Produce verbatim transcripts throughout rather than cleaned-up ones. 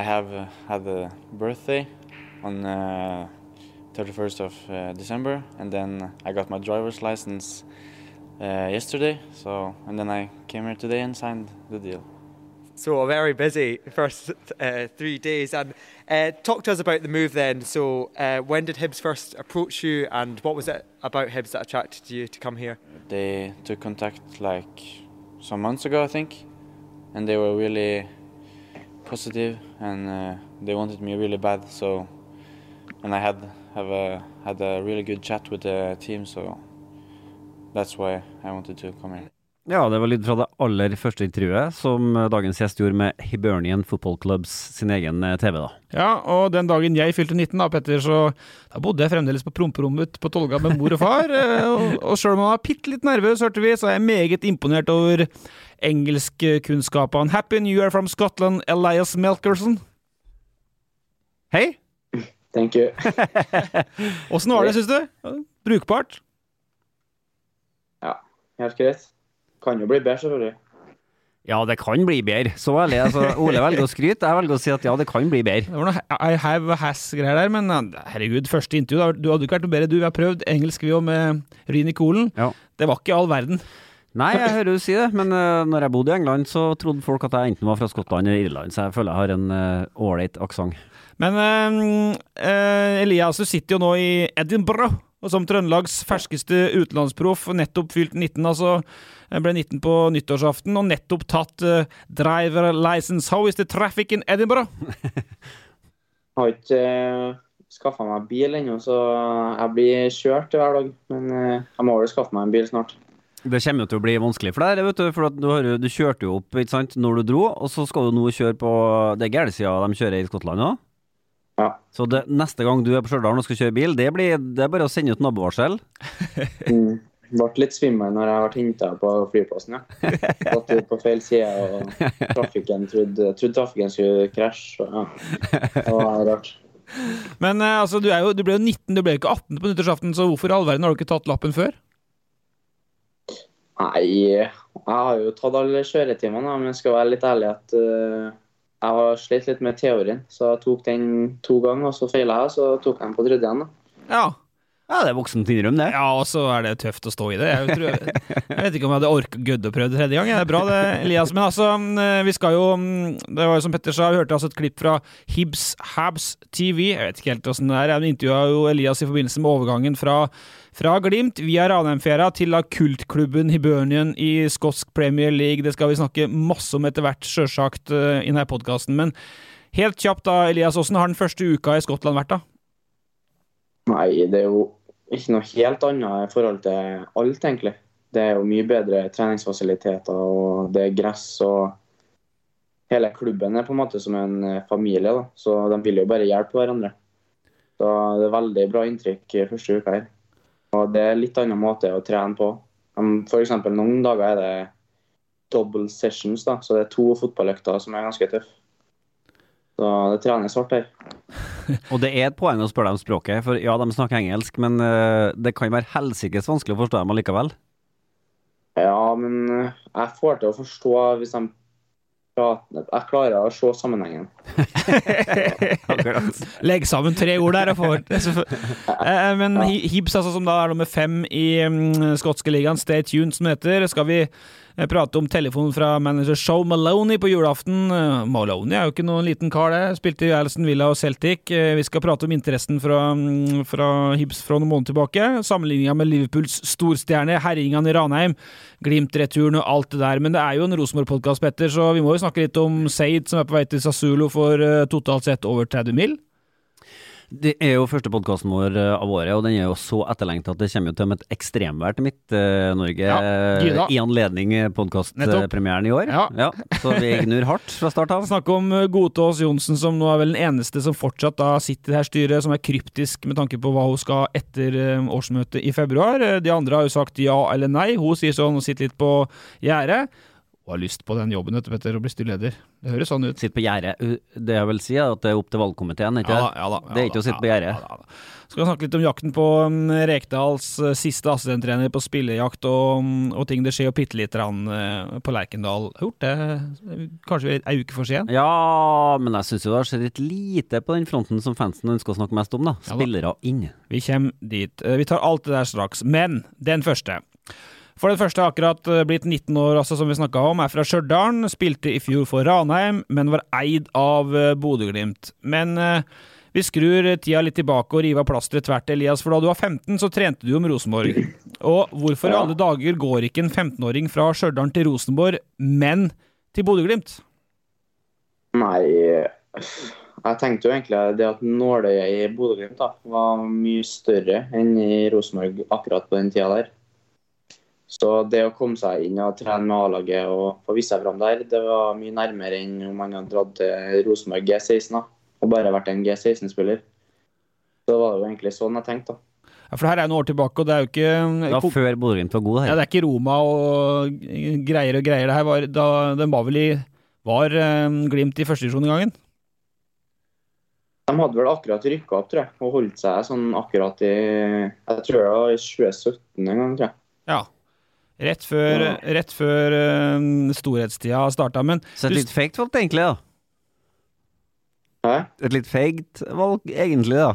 I have uh, had a birthday on uh, thirty-first of uh, December, and then I got my driver's license uh, yesterday. So, and then I came here today and signed the deal. So very busy first uh, three days. And uh, talk to us about the move then. So uh, when did Hibs first approach you, and what was it about Hibs that attracted you to come here? They took contact like some months ago, I think, and they were really positive, and uh, they wanted me really bad. So, and I had have a had a really good chat with the team. So that's why I wanted to come here. Ja, det var lyd fra det aller første intervjuet som dagens gjest gjorde med Hibernian Football Clubs sin egen T V da. Ja, og den dagen jeg fylte nitten da, Petter, så da bodde jeg fremdeles på promperommet på Tolga med mor og far, og, og selv om jeg var pitt litt nervøs, hørte vi, så er jeg meget imponert over engelskkunnskapene. Happy New Year from Scotland, Elias Melkerson. Hei! Thank you. Hvordan var det, synes du? Brukbart? Ja, helt greit. Kan jo bli bedre, selvfølgelig. Ja, det kan bli bedre. Så ærlig, altså, Ole velger å skryte, jeg velger å si at ja, det kan bli bedre. Det var noe I have a has-greier der, men herregud, første intervju, du hadde ikke vært noe bedre. Du har prøvd engelsk vi jo med Rini Kolen. Ja. Det var ikke all verden. Nei, jeg hører du si det, men uh, når jeg bodde i England, så trodde folk at jeg enten var fra Skottland eller Irland, så jeg føler jeg har en uh, ålreit aksent. Men uh, uh, Elias, du sitter jo nå i Edinburgh, og som Trøndelags ferskeste utenlandsproff, nettopp fylt nitten, altså ble nitten på nyttårsaften, og nettopp tatt uh, driver license. How is the traffic in Edinburgh? Jeg har ikke uh, skaffet meg bil ennå, så jeg blir kjørt hver dag, men uh, jeg må vel skaffe meg en bil snart. Det kommer jo til å bli vanskelig for deg, vet du, for at du, har, du kjørte jo opp, ikke sant, når du dro, og så skal du nå kjøre på, det er gærlig siden de kjører i Skottland også. Ja. Så det, neste gang du er på Stjørdal og skal kjøre bil, det, blir, det er bare å sende ut nabovarsel. mm. Ble litt svimmel når jeg ble hentet på flyplassen, ja. Gått ut på feil side, og trafikken trodde, trodde trafikken skulle krasje, ja. Det var rart. Men altså, du, er jo, du ble jo nitten, du ble jo ikke atten på nyttårsaften, så hvorfor i all verden har du ikke tatt lappen før? Nei, jeg har jo tatt alle kjøretimene, men jeg skal være litt ærlig at uh, jeg har slitt litt med teorien, så jeg tok den to ganger, og så feilet jeg, så tok jeg den på tredje igjen da. Ja. Ja, det er voksent innrøm det. Ja, og så er det tøft å stå i det. Jeg, tror, jeg vet ikke om jeg hadde orket gødd å prøve det tredje gang. Det er bra det, Elias. Men altså, vi skal jo, det var jo som Petter sa, vi hørte altså et klipp fra Hibs Habs T V. Jeg vet ikke helt hvordan det er. Jeg intervjuet jo Elias i forbindelse med overgangen fra, fra Glimt via Ranheimfjæra til kultklubben Hibernian i skotsk Premier League. Det skal vi snakke masse om etter hvert, selvsagt, i denne podcasten. Men helt kjapt da, Elias, hvordan har den første uka i Skottland vært da? Nei, det er jo ikke noe helt annet i forhold til alt, egentlig. Det er jo mye bedre treningsfasiliteter, og det er gress, og hele klubben er på en måte som en familie, da. Så de vil jo bare hjelpe hverandre. Så det er veldig bra inntrykk i første uka her. Og det er litt annen måte å trene på. For eksempel noen dager er det double sessions, da. Så det er to fotballøkter som er ganske tøff. Så det trenes hardt her. Og det er et poeng å spørre dem språket, for ja, de snakker engelsk, men uh, det kan være helsikes vanskelig å forstå dem allikevel. Ja, men jeg får til å forstå hvis de prater. Jeg klarer å se sammenhengen. Legg sammen tre ord der og får. Men Hibs, altså, som da er nummer fem i um, skotske ligaen, Stay Tuned som heter, skal vi prate om telefonen fra manager Joe Maloney på julaften. Maloney er jo ikke noen liten kar det, spilte i Aston Villa og Celtic. Vi skal prate om interessen fra, fra Hibs fra noen måneder tilbake, sammenligningen med Liverpools storstjerne, herringene i Ranheim, Glimt-returen og alt det der. Men det er jo en Rosenborg-podcast, Petter, så vi må jo snakke litt om Seid, som er på vei til Sassuolo for uh, totalt sett over tretti mil. Det er jo første podcasten vår av året, og den er jo så etterlengtet at det kommer jo til med et ekstremvært i Midt-Norge ja, i anledning podcastpremieren i år. Ja. Ja, så vi gnur hardt fra start av. Snakk om Godtås Jonsen, som nå er vel den eneste som fortsatt da sitter i det her styret, som er kryptisk med tanke på hva hun skal etter årsmøtet i februar. De andre har jo sagt ja eller nei. Hun sier sånn og sitter litt på gjerdet. Hun har lyst på den jobben etter Petter, å bli styreleder. Det høres sånn ut. Sitt på gjerdet. Det jeg vil si er at det er opp til valgkomiteen, ikke? Ja, ja, da, ja, det er ikke å sitte på gjerdet. Ja, ja, skal vi snakke litt om jakten på um, Rekdals uh, siste assistenttrener på spillejakt og, um, og ting det skjer jo pittelitt uh, på Lerkendal. Gjort det kanskje en uke for siden? Ja, men jeg synes jo det har skjedd litt lite på den fronten som fansen ønsker å snakke mest om da. Spillere inn. Vi kommer dit. Uh, vi tar alt det der straks. Men den første. For det første akkurat blitt nitten år, altså, som vi snakket om, er fra Stjørdal, spilte i fjor for Ranheim, men var eid av Bodø/Glimt. Men eh, vi skrur tida litt tilbake og river plasteret tvert, Elias, for da du var femten så trente du om Rosenborg. Og hvorfor i alle dager går ikke en femtenåring fra Stjørdal til Rosenborg, men til Bodø/Glimt? Nei, jeg tenkte jo egentlig det at nåløyet i Bodø/Glimt da, var mye større enn i Rosenborg akkurat på den tida der. Så det å komme seg inn og trene med A-laget og få vise seg frem der, det var mye nærmere enn om man hadde dratt til Rosenborg G seksten da, og bare vært en G seksten-spiller. Så var det jo egentlig sånn jeg tenkte da. Ja, for det her er noen år tilbake, og det er jo ikke... Det var før Bodø/Glimt var god her. Ja, det er ikke Roma og greier og greier. Det her var, da, den var vel i... Var um, Glimt i første divisjon i gangen? De hadde vel akkurat rykket opp, tror jeg, og holdt seg sånn akkurat i... Jeg tror det var i tjue sytten en gang, tror jeg. Ja. Rett før, ja. rett før uh, storhetstida startet, men... Så et litt fegt valg egentlig, da. Hæ? Et litt fegt valg egentlig, da.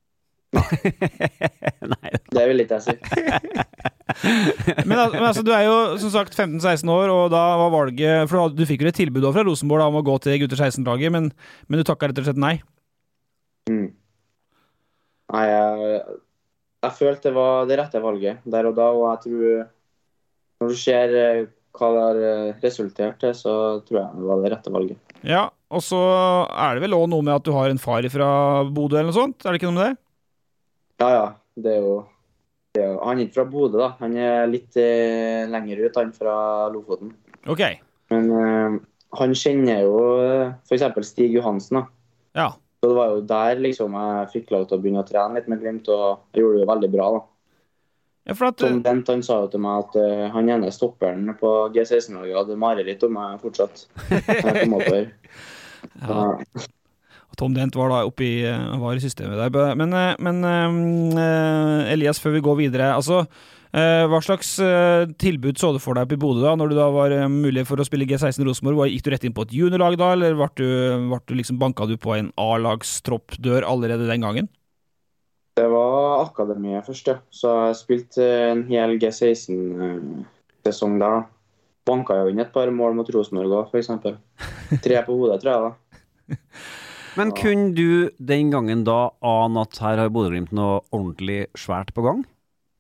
Nei. Det vil ikke jeg si. men, men altså, du er jo som sagt femten seksten år, og da var valget... For du fikk jo et tilbud fra Rosenborg da, om å gå til gutter seksten-laget, men, men du takket rett og slett nei. Mm. Nei, jeg, jeg følte det var det rette valget der og da, og jeg tror... Når du ser hva det har resultert til, så tror jeg det var det rette valget. Ja, og så er det vel også noe med at du har en far fra Bodø eller noe sånt? Er det ikke noe med det? Ja, ja. Det er jo, det er jo han er ikke fra Bodø da. Han er litt eh, lenger ut, han fra Lofoten. Ok. Men eh, han kjenner jo for eksempel Stig Johansen da. Ja. Så det var jo der liksom jeg fikk lov til å begynne å trene litt med Glimt, og jeg gjorde det jo veldig bra da. Ja, for at, Tom Dent, han sa jo til meg at uh, han ene stopperen på G seksten-laget hadde mareritt om meg fortsatt. Jeg kom oppover. Ja. Tom Dent var da oppe i, var i systemet der. Men, men uh, Elias, før vi går videre, altså, uh, hva slags uh, tilbud så du for deg oppe i Bodø da, når du da var uh, mulig for å spille G seksten Rosenborg? Gikk du rett inn på et juniorlag da, eller var du, var du liksom, banket du på en A-lagstroppdør allerede den gangen? Det var akademiet først, ja. Så jeg spilte en hel G seksten-sesong der da. Banket jo inn et par mål mot Rosenborg også, for eksempel. Tre på hodet, tror jeg da. Men kunne du den gangen da ane at her har Bodø/Glimt noe ordentlig svært på gang?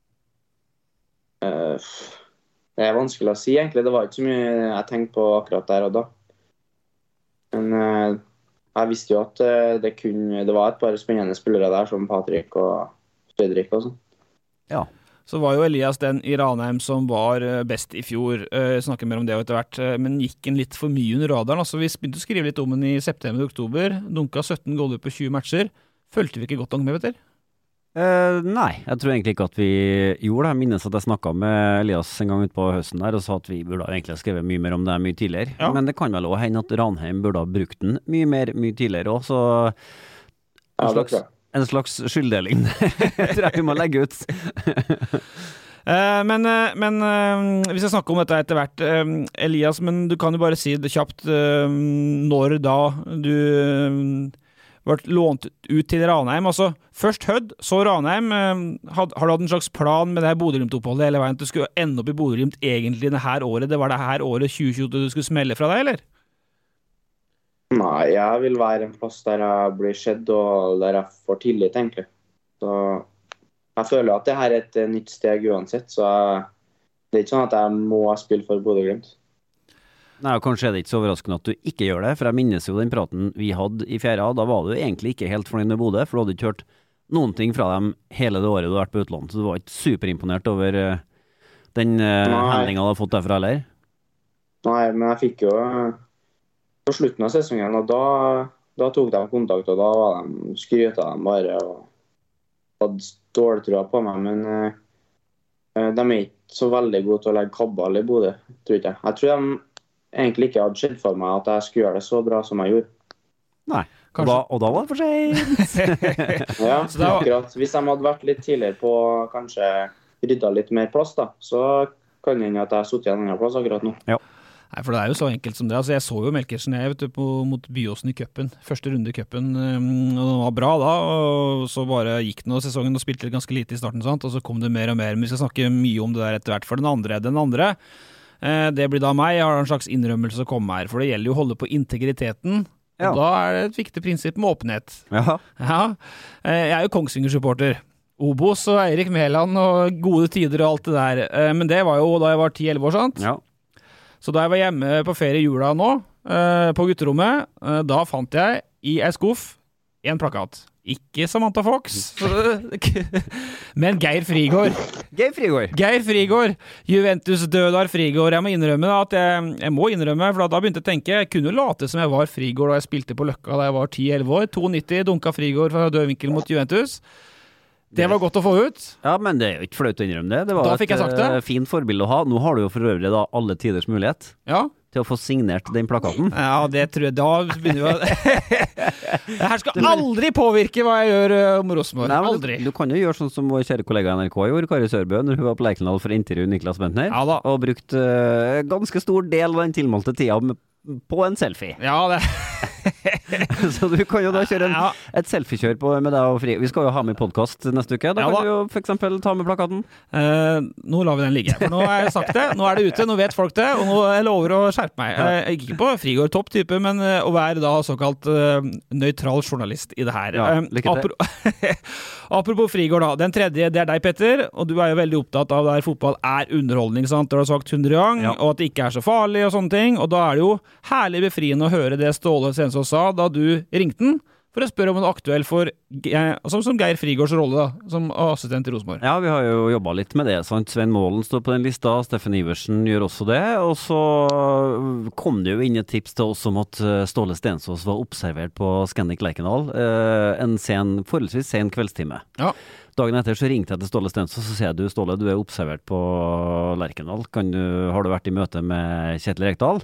Uh, det er vanskelig å si, egentlig. Det var ikke så mye jeg tenkte på akkurat der og da. Men... Uh, Jeg visste jo at det, kunne, det var et par spennende spillere der, som Patrick og Fredrik og sånn. Ja. Så var jo Elias den i Ranheim som var best i fjor. Jeg snakker mer om det etter hvert, men gikk en litt for mye under radaren. Altså, vi begynte å skrive litt om den i september og oktober. Dunka sytten goller på tjue matcher. Følte vi ikke godt nok med, vet dere? Uh, nei, jeg tror egentlig ikke at vi gjorde det. Jeg minnes at jeg snakket med Elias en gang ut på høsten der og sa at vi burde egentlig ha skrevet mye mer om det mye tidligere. Ja. Men det kan vel også hende at Ranheim burde ha brukt den mye mer, mye tidligere også, så en, ja, slags, en slags skylddeling tror jeg vi må legge ut. uh, men, uh, men uh, hvis jeg snakker om dette etter hvert, uh, Elias, men du kan jo bare si det kjapt uh, når da du... Uh, vært lånt ut til Ranheim. Altså, først Hødd, så Ranheim. Had, har du hatt en slags plan med det her Bodø/Glimt-oppholdet hele veien? At du skulle ende opp i Bodø/Glimt egentlig det her året? Det var det her året tjue tjue du skulle smelle fra deg, eller? Nei, jeg vil være en plass der jeg blir sett og der jeg får tillit, egentlig. Så jeg føler at det her er et nytt steg uansett, så jeg, det er ikke sånn at jeg må spille for Bodø/Glimt. Nei, og kanskje er det ikke så overraskende at du ikke gjør det, for jeg minnes jo den praten vi hadde i fjerde, da var du egentlig ikke helt fornøyd med Bodø, for du hadde ikke hørt noen ting fra dem hele det året du har vært på utlandet, så du var ikke superimponert over uh, den uh, handlingen du har fått derfra, eller? Nei, men jeg fikk jo på slutten av sesongen, og da, da tok de kontakt, og da var de skrytet dem bare, og hadde ståltrua på meg, men uh, de er ikke så veldig gode til å legge kabal i Bodø, tror ikke jeg. Jeg tror de egentlig ikke hadde skjedd for meg at jeg skulle gjøre det så bra som jeg gjorde. Nei, og da, og da var det for sent. Ja, Så da- akkurat. Hvis de hadde vært litt tidligere på kanskje rydda litt mer plass, da, så kan det hende at jeg har sittet i en annen plass akkurat nå. Nei, for det er jo så enkelt som det. Altså, jeg så jo Melkersen jeg, vet du, på, mot Byåsen i cupen. Første runde i cupen. Um, og det var bra da, og så bare gikk det noe sesongen og spilte ganske lite i starten, sant? Og så kom det mer og mer. Men vi skal snakke mye om det der etter hvert for den andre. Den andre, eh, det blir da meg. Jeg har en slags innrømmelse å komme her, for det gjelder jo å holde på integriteten. Og Ja. da er det et viktig prinsipp med åpenhet. Ja. Ja, eh, jeg er jo Kongsvinger-supporter. Obos og Eirik Mæland og gode tider og alt det der. Eh, Men det var jo da jeg var ti elleve år, sant? Ja. Så da jeg var hjemme på ferie i jula nå, eh, på gutterommet, eh, da fant jeg i ei skuff en plakat. Ikke Samantha Fox, men Geir Frigård. Geir Frigård. Geir Frigård, Juventus-dødar Frigård. Jeg må innrømme da at jeg, jeg må innrømme, for da begynte jeg å tenke, jeg kunne jo late som jeg var Frigård da jeg spilte på Løkka da jeg var ti elleve år. nittito, dunka Frigård fra dødvinkel mot Juventus. Det var godt å få ut. Ja, men det er jo ikke flaut å innrømme det. Det var Da fikk jeg sagt det. et eh, fint forbilde å ha. Nå har du jo for øvrig da alle tiders mulighet Ja. til å få signert den plakaten. Ja, det tror jeg, da begynner vi å... Det her skal aldri påvirke hva jeg gjør uh, om Rosenborg. Nei, men Aldri. Du, du kan jo gjøre sånn som vår kjære kollega i N R K gjorde, Kari Sørbø, når hun var på Lerkendal for å intervjue Niklas Bentner, Ja da. og brukt uh, ganske stor del av den tilmålte tida med, på en selfie. Ja, det... Så du kan jo da kjøre en, Ja. et selfiekjør på, med deg og Fri. Vi skal jo ha med podcast neste uke. Da Ja kan da. du jo for eksempel ta med plakaten. Eh, nå lar vi den ligge, for nå har jeg sagt det, nå er det ute, nå vet folk det, og nå jeg lover å skjerpe meg. Eh, ikke på Frigård topp type, men eh, å være da såkalt eh, nøytral journalist i det her. Ja, Eh, lykke til. apro- Apropos Frigård da, den tredje, det er deg Petter, og du er jo veldig opptatt av der fotball er underholdning, sant? Det har du sagt hundre ganger, Ja. og at det ikke er så farlig og sånne ting, og da er det jo herlig befriende å høre det Ståle Stensås sa da du ringte den, for å spørre om han er aktuell for Ge- som, som Geir Frigårds rolle da, som assistent i Rosenborg. Ja, vi har jo jobba litt med det, sant. Svein Målen står på den lista, Steffen Iversen gjør også det, og så kom det jo inn et tips til oss om at eh, Ståle Stensås var observert på Scandic Lerkendal eh, en sen, forholdsvis sen kveldstime. Ja. Dagen etter så ringte jeg til Ståle Stensås, så sier jeg, du Ståle, du er observert på Lerkendal, kan du, har du vært i møte med Kjetil Rekdal?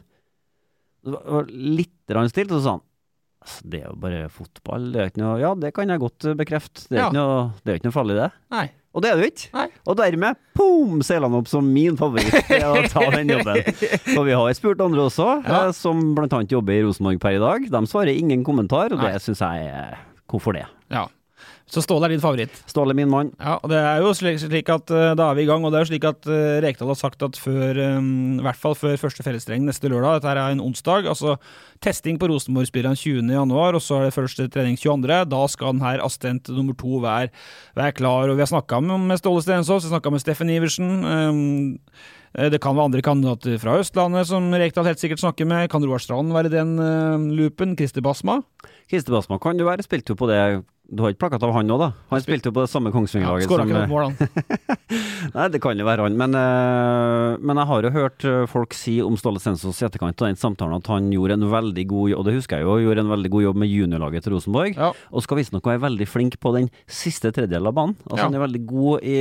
Det var litt rann stilt, og så sa han, "Altså, det er jo bare fotball, det er ikke noe, ja, det kan jeg godt bekrefte, det er, Ja. ikke, noe, det er ikke noe farlig det. Nei. Og det er det jo ikke. Nei. Og dermed, boom, seiler han opp som min favoritt til å ta den jobben. Og vi har spurt andre også, Ja. eh, som blant annet jobber i Rosenborg per i dag. De svarer ingen kommentar, og Nei. det synes jeg er, hvorfor det? Ja. Så Ståle er din favoritt. Ståle, min mann. Ja, og det er jo slik, slik at uh, da er vi i gang, og det er jo slik at uh, Rekdal har sagt at før, um, i hvert fall før første fellestrening neste lørdag, dette her er en onsdag, altså testing på Rosenborg-spilleren tjuende januar, og så er det første trening tjueandre, da skal den her assistent nummer to være, være klar, og vi har snakket med, med Ståle Stensås, vi har snakket med Steffen Iversen, um, det kan være andre kandidater fra Østlandet som Rekdal helt sikkert snakker med. Kan Roar Strand være den uh, loopen? Christer Basma? Christer Basma kan jo være, spilte jo på det. Du har ikke plakat av han nå da? Han spilte jo på det samme Kongsvinger-laget Skåret som... ikke noe mål, han. Nei, det kan jo være han, men, øh, men jeg har jo hørt øh, folk si om Ståle Stensås i etterkant av den samtalen at han gjorde en veldig god jobb, og det husker jeg jo, gjorde en veldig god jobb med juniorlaget til Rosenborg, Ja. og skal visst nok være veldig flink på den siste tredjedelen av banen. Altså Ja. han er veldig god i,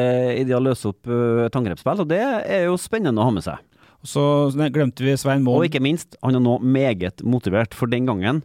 i det å løse opp øh, et angrepsspill, og det er jo spennende å ha med seg. Så nei, glemte vi Svein Og Målen. ikke minst, han er nå meget motivert, for den gangen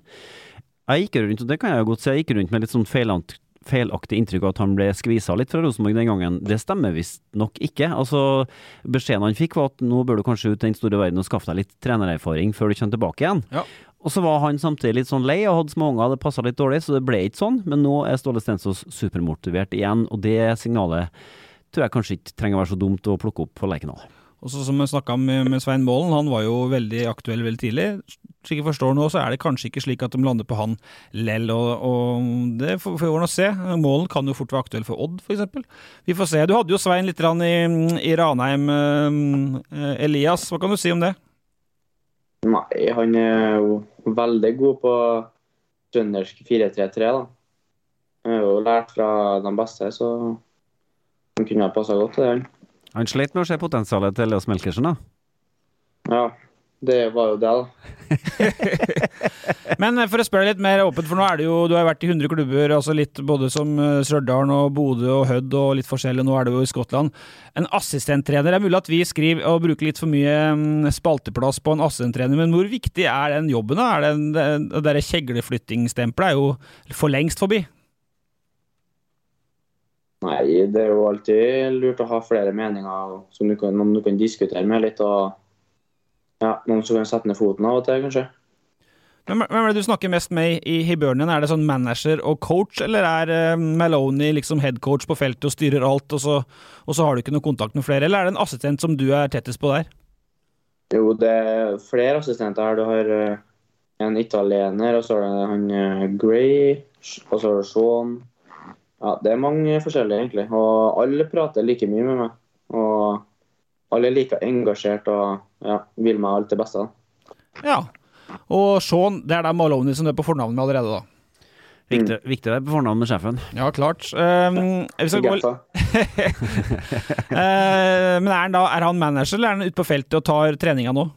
jeg gikk rundt, og det kan jeg jo godt si, jeg gikk rundt med litt sånn feilaktig, feilaktig inntrykk av at han ble skvisa litt fra Rosenborg den gangen. Det stemmer visst nok ikke. Altså, beskjeden han fikk var at nå bør du kanskje ut til den store verden og skaffe deg litt trenererfaring før du kommer tilbake igjen. Ja. Og så var han samtidig litt sånn lei og hadde små unger, det passet litt dårlig, så det ble ikke sånn. Men nå er Ståle Stensås supermotivert igjen, og det signalet tror jeg kanskje ikke trenger å være så dumt å plukke opp på Lerkendal. Og så som jeg snakket med, med Svein Målen, han var jo veldig aktuell veldig tidlig. Slik jeg forstår nå, så er det kanskje ikke slik at de lander på han lell, og, og det får får vi nå se. Målen kan jo fort være aktuell for Odd, for eksempel. Vi får se. Du hadde jo Svein litt grann i, i Ranheim. Eh, Elias, hva kan du si om det? Nei, han er jo veldig god på trøndersk fire tre tre da. Han har jo lært fra de beste, så han kunne ha passet godt til det. han. Han slet med å se potensialet til Elias Melkersen da. Ja, det var jo det da. Men for å spørre litt mer åpent, for nå er det jo, du har vært i hundre klubber, altså litt både som Stjørdal og Bodø og Hødd og litt forskjellig, nå er det jo i Skottland. En assistenttrener, det er mulig at vi skriver og bruker litt for mye spalteplass på en assistenttrener, men hvor viktig er den jobben da? Er det, det, det der kjegleflyttingsstempelet er jo for lengst forbi? Nei, det er jo alltid lurt å ha flere meninger som du kan, noen du kan diskutere med litt, og ja, noen som kan sette ned foten av og til, kanskje. Men hvem er det du snakker mest med i Hibernian? Er det sånn manager og coach, eller er uh, Maloney liksom headcoach på feltet og styrer alt, og så, og så har du ikke noe kontakt med flere? Eller er det en assistent som du er tettest på der? Jo, det er flere assistenter her. Du har uh, en italiener, og så er det han uh, Gray, og så er det Sean. Ja, det er mange forskjellige egentlig, og alle prater like mye med meg, og alle er like engasjert og ja, vil meg alt det beste. Ja, og Sean, det er da Maloney som er på fornavn med allerede da. Viktig, mm. viktig å være på fornavn med sjefen. Ja, klart. Um, vi skal gå... uh, men er han da er han manager, eller er han ute på feltet og tar treninga nå?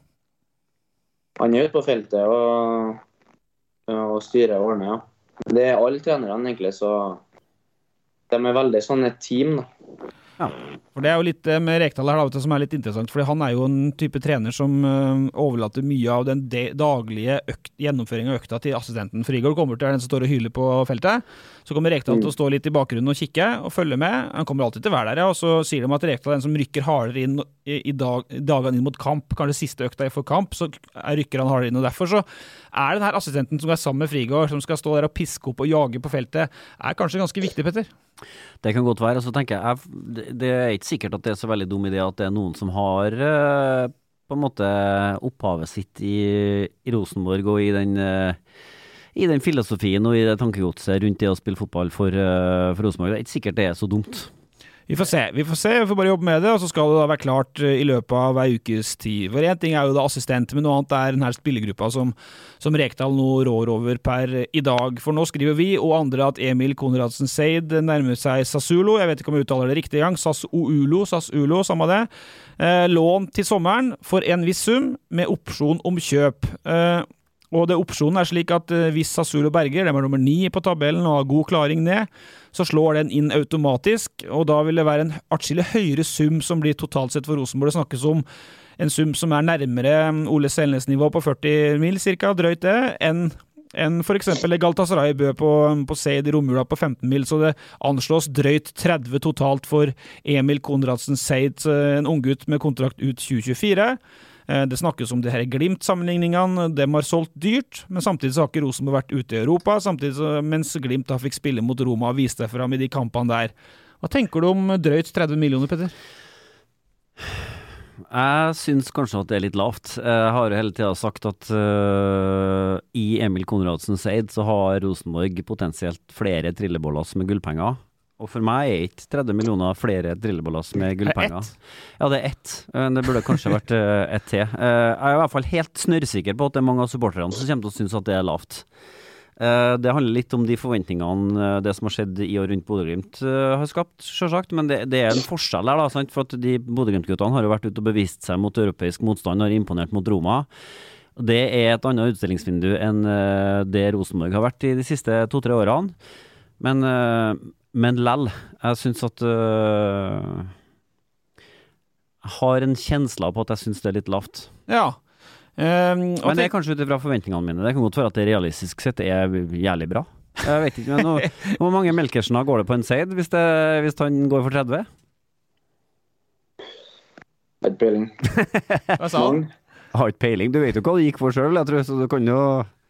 Han er ute på feltet og, og styrer og ordner, ja. Det er alle trenerne egentlig, så de er veldig sånn et team da. Ja, for det er jo litt med Rekdal her da, som er litt interessant, fordi han er jo en type trener som uh, overlater mye av den de- daglige økt, gjennomføringen av økta til assistenten. Frigård kommer til den som står og hyler på feltet, så kommer Rekdal til å stå litt i bakgrunnen og kikke og følge med. Han kommer alltid til å være der, ja, og så sier de at Rekdal er den som rykker hardere inn i, i dag, dagene inn mot kamp, kanskje siste økta for kamp, så rykker han hardere inn, og derfor så er den her assistenten som er sammen med Frigård, som skal stå der og piske opp og jage på feltet, er kanskje ganske viktig, Petter? Det kan godt være, og så tenker jeg, jeg det er ikke sikkert at det er så veldig dum idé at det er noen som har uh, på en måte opphavet sitt i, i Rosenborg og i den, uh, i den filosofien og i det tankegodset rundt det å spille fotball for, uh, for Rosenborg. Det er ikke sikkert det er så dumt. Vi får se, vi får se, vi får bare jobbe med det, og så skal det da være klart i løpet av ei ukes tid. For en ting er jo da assistent, men noe annet er den her spillergruppa som, som Rekdal nå rår over per i dag. For nå skriver vi og andre at Emil Konradsen Seid nærmer seg Sassuolo, jeg vet ikke om jeg uttaler det riktig gang, Sassuolo, Sassuolo, samme det. Eh, lån til sommeren for en viss sum med opsjon om kjøp. Eh, og det opsjonen er slik at eh, hvis Sassuolo berger, de er nummer ni på tabellen og har god klaring ned, så slår den inn automatisk, og da vil det være en atskillig høyere sum som blir totalt sett for Rosenborg. Det snakkes om en sum som er nærmere Ole Selnes-nivå på førti mil, cirka, drøyt det, enn enn for eksempel Galatasaray bø på, på Seid i romjula på femten mil, så det anslås drøyt tretti totalt for Emil Konradsen Seid, en unggutt med kontrakt ut tjue tjuefire. Det snakkes om det her Glimt-sammenligningene, de har solgt dyrt, men samtidig så har ikke Rosenborg vært ute i Europa, samtidig så, mens Glimt da fikk spille mot Roma og viste frem i de kampene der. Hva tenker du om drøyt tretti millioner, Petter? Jeg synes kanskje at det er litt lavt. Jeg har jo hele tiden sagt at uh, i Emil Konradsen Seid så har Rosenborg potensielt flere trilleboller med gullpenger. Og for meg er ikke tretti millioner flere trilleboller med gullpenger. Ett? Ja, det er ett. Det burde kanskje vært uh, ett til. Uh, jeg er i hvert fall helt snørrsikker på at det er mange av supporterne som kommer til å synes at det er lavt. Uh, det handler litt om de forventningene uh, det som har skjedd i og rundt Bodø-Glimt uh, har skapt, selvsagt, men det, det er en forskjell der da, sant? For at de Bodø-Glimt-guttene har jo vært ute og bevist seg mot europeisk motstand, har imponert mot Roma. Det er et annet utstillingsvindu enn uh, det Rosenborg har vært i de siste to-tre årene. Men, uh, men lell, jeg synes at uh, jeg har en kjensla på at jeg synes det er litt lavt. Ja. Um, men det er kanskje ut ifra forventningene mine. Det kan godt være at det realistisk sett er jævlig bra. Jeg vet ikke, men nå, hvor mange Melkersen går det på en Seid hvis, det, hvis han går for tretti? Har ikke peiling. Hva sa han? Har ikke peiling, du vet jo hva det gikk for selv, jeg tror, så du kan jo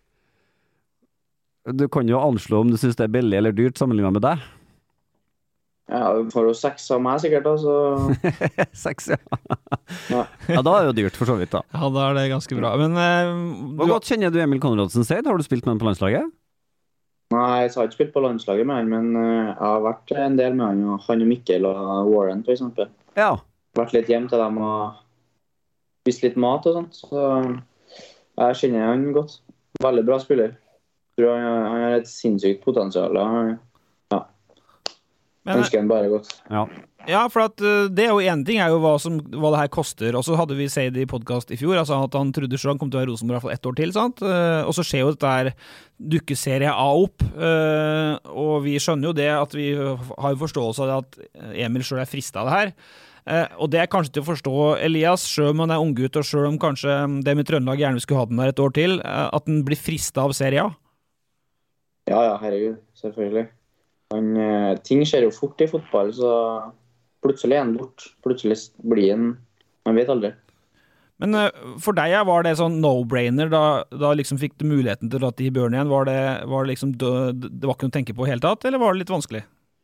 du kan jo anslå om du synes det er billig eller dyrt sammenlignet med deg. Ja, du får jo seks av meg sikkert da, så... Seks, ja. Ja. Ja, da er det jo dyrt for så vidt da. Ja, da er det ganske bra. Men, uh, Hvor godt kjenner du Emil Konradsen Seid? Har du spilt med han på landslaget? Nei, jeg har ikke spilt på landslaget med han, men uh, jeg har vært en del med han, og han og Mikkel og Warren for eksempel. Ja. Vært litt hjem til dem og spist litt mat og sånt, så jeg kjenner han godt. Veldig bra spiller. Jeg tror han, han har et sinnssykt potensial. Ja. Men, ønsker den bare godt. Ja. Ja, for at uh, det er jo en ting er jo hva, som, hva det her koster, og så hadde vi Seid i podcast i fjor, altså at han trodde selv han kom til å være Rosenborg i hvert fall ett år til, sant? Uh, og så skjer jo dette her dukkeserie A opp, uh, og vi skjønner jo det at vi har jo forståelse av det at Emil selv er fristet av det her, uh, og det er kanskje til å forstå Elias, selv om han er unggutt, og selv om kanskje det med Trøndelag gjerne skulle ha den der et år til, uh, at den blir fristet av serie A. Ja, ja, herregud, selvfølgelig. Han, uh, ting skjer jo fort i fotball, så... Plutselig er han bort, plutselig blir han, man vet aldri. Men uh, for deg, var det sånn no-brainer da, da liksom fikk du muligheten til å dra til Bjørn igjen? Var det, var det liksom, det var ikke noe å tenke på helt tatt, eller var det litt vanskelig?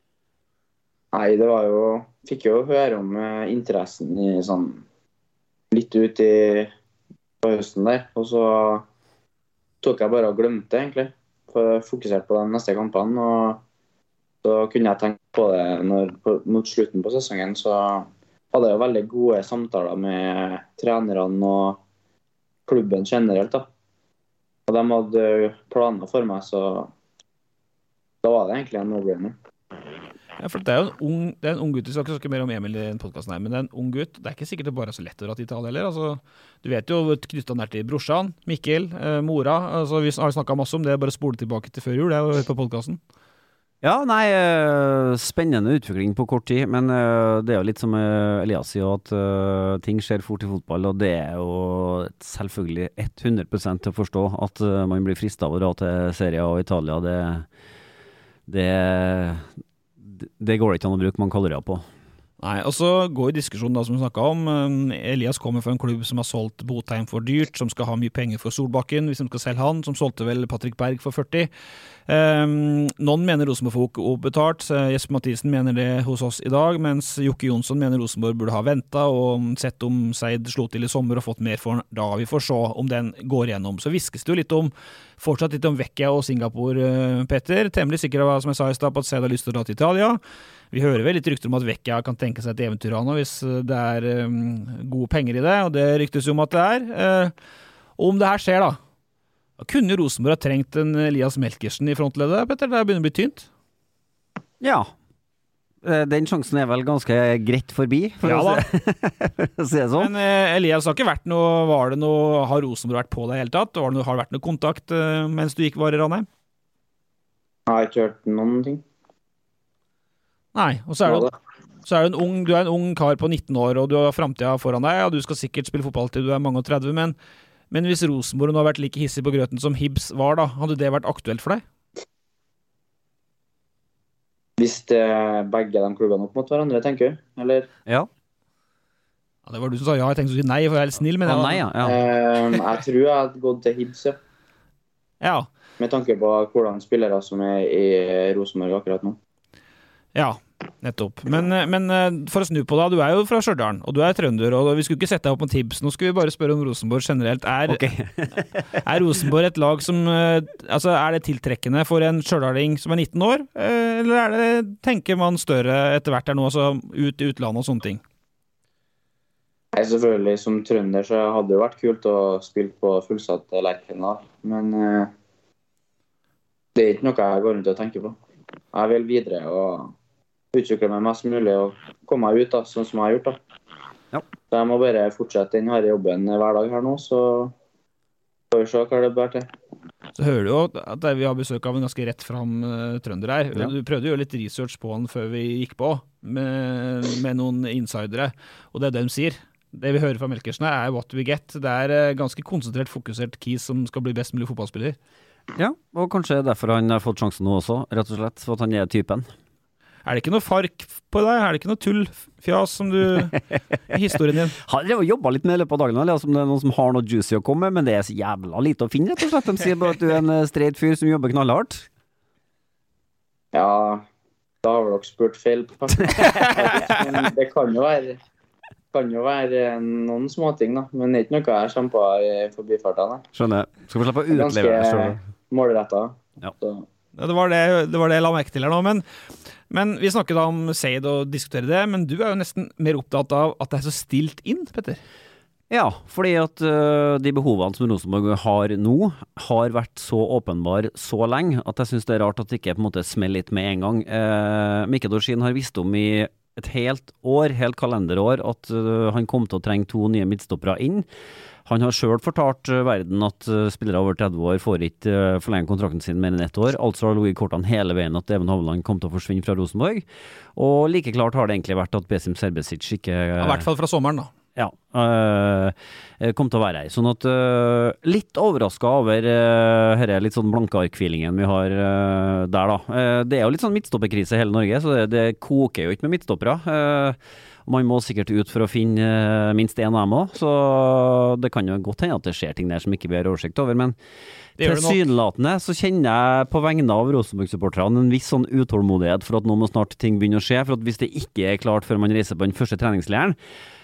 Nei, det var jo, fikk jo høre om uh, interessen i sånn, litt ut i på høsten der, og så tok jeg bare og glemte det egentlig, for jeg fokuserte på de neste kampene, og så kunne jeg tenke på det når, på, mot slutten på sesongen, så hadde jeg veldig gode samtaler med trenerne og klubben generelt. Da. Og de hadde planer for meg, så da var det egentlig en no-brainer. Ja, for det er jo en ung, det er en ung gutt, vi skal ikke snakke mer om Emil i den podcasten her, men det er en ung gutt, det er ikke sikkert det bare er så lett å dra til Italia heller. Altså, du vet jo knyttet han er til brorsan, Mikkel, eh, mora, altså, vi har snakket masse om det, bare spole tilbake til før jul, det er jo på podcasten. Ja, nei, spennende utvikling på kort tid, men det er jo litt som Elias sier, at ting skjer fort i fotball, og det er jo selvfølgelig hundre prosent til å forstå at man blir fristet av å dra til Serie A og Italia. Det, det, det går ikke an å bruke mange kalorier på. Nei, og så går diskusjonen da som vi snakket om. Elias kommer fra en klubb som har solgt Botheim for dyrt, som skal ha mye penger for Solbakken, hvis de skal selge han, som solgte vel Patrick Berg for førti. Um, noen mener Rosenborg får oppbetalt, Jesper Mathisen mener det hos oss i dag, mens Jokke Jonsson mener Rosenborg burde ha ventet og sett om Seid slo til i sommer og fått mer for da vi får se om den går gjennom. Så viskes det jo litt om, fortsatt litt om Vecchia og Singapore, Petter. Temmelig sikker av hva som jeg sa i sted på at Seid har lyst til å dra til Italia. Vi hører vel litt rykter om at Vecchia kan tenke seg et eventyr nå hvis det er um, gode penger i det, og det ryktes jo om at det er. Uh, og om det her skjer da, da kunne Rosenborg ha trengt en Elias Melkersen i frontleddet, Petter, det begynner å bli tynt. Ja, den sjansen er vel ganske greit forbi, for, ja, å, se. for å si det sånn. Men uh, Elias har ikke vært noe, var det noe, har Rosenborg vært på deg helt tatt? Var det noe, har det vært noe kontakt uh, mens du gikk var i Ranheim? Jeg har ikke hørt noen ting. Nei, og så er du, så er du, en ung, du er en ung kar på nitten år, og du har fremtiden foran deg, og du skal sikkert spille fotball til du er mange og tredve, men, men hvis Rosenborg nå har vært like hissig på grøten som Hibs var da, hadde det vært aktuelt for deg? Hvis det begge de klubbene opp mot hverandre, tenker du? Eller? Ja. Ja, det var du som sa ja, jeg tenkte å si nei, for jeg er litt snill, men ja, jeg, nei, ja, ja. Eh, jeg tror jeg hadde gått til Hibs, ja. Ja. Med tanke på hvordan spillere som er i Rosenborg akkurat nå. Ja, nettopp. Men, men for å snu på da, du er jo fra Stjørdal, og du er trønder, og vi skulle ikke sette deg opp mot Hibs. Nå skulle vi bare spørre om Rosenborg generelt. Er, okay. er Rosenborg et lag som, altså er det tiltrekkende for en stjørdaling som er nitten år, eller er det, tenker man større etter hvert der nå, altså ut i utlandet og sånne ting? Nei, selvfølgelig, som trønder så hadde det vært kult å spille på fullsatt Lerkendal, men uh, det er ikke noe jeg går rundt og tenker på. Jeg vil videre og utvikle meg mest mulig og komme meg ut da, sånn som jeg har gjort da. Ja. Så jeg må bare fortsette den her jobben hver dag her nå, så får vi se hva det bør til. Så hører du jo at vi har besøk av en ganske rett frem uh, trønder her. Ja. Du prøvde å gjøre litt research på han før vi gikk på, med, med noen insidere, og det er det de sier. Det vi hører fra Melkersen her er what we get. Det er uh, ganske konsentrert, fokusert Keys som skal bli best mulig fotballspiller. Ja, og kanskje derfor han har fått sjansen nå også, rett og slett, for at han er typen. Er det ikke noe fark på deg? Er det ikke noe tullfjas som du i historien din? Han har jobbet litt med det på dagen, eller om det er noen som har noe juicy å komme med, men det er så jævla lite å finne, rett og slett. De sier bare at du er en streit fyr som jobber knallhardt. Ja, da har dere spurt feil. Men det kan jo være, kan jo være noen små ting da, men det er ikke noe jeg kjemper i forbifartene. Skjønner. Skal vi slippe å utlevere det selv? Målrettet. Ja. Så. Ja, det var det, det var det jeg la merke til her nå, men, men vi snakket om Seid og diskutere det, men du er jo nesten mer opptatt av at det er så stilt inn, Petter. Ja, fordi at uh, de behovene som Rosenborg har nå, har vært så åpenbar så lenge, at jeg synes det er rart at det ikke på en måte smeller litt med en gang. Uh, Mikkel Dorsin har visst om i et helt år, helt kalenderår, at uh, han kom til å trenge to nye midtstoppere inn. Han har selv fortalt uh, verden at uh, spillere over tretti år får ikke uh, forlenge kontrakten sin mer enn ett år. Altså har loget kortene hele veien at Even Hovland kom til å forsvinne fra Rosenborg. Og like klart har det egentlig vært at Besim Serbesic ikke... Uh, I hvert fall fra sommeren da. Ja, øh, kom til å være her. Sånn at øh, litt overrasket over øh, denne litt sånn blankearkvilingen vi har øh, der da. Uh, det er jo litt sånn midtstopperkrise i hele Norge, så det, det koker jo ikke med midtstoppere. Uh, og man må sikkert ut for å finne uh, minst en av dem også, så det kan jo godt hende at det skjer ting der som ikke vi har oversikt over, men tilsynelatende så kjenner jeg på vegne av Rosenborg-supporterne en viss sånn utålmodighet for at nå må snart ting begynne å skje, for at hvis det ikke er klart før man reiser på den første treningsleiren,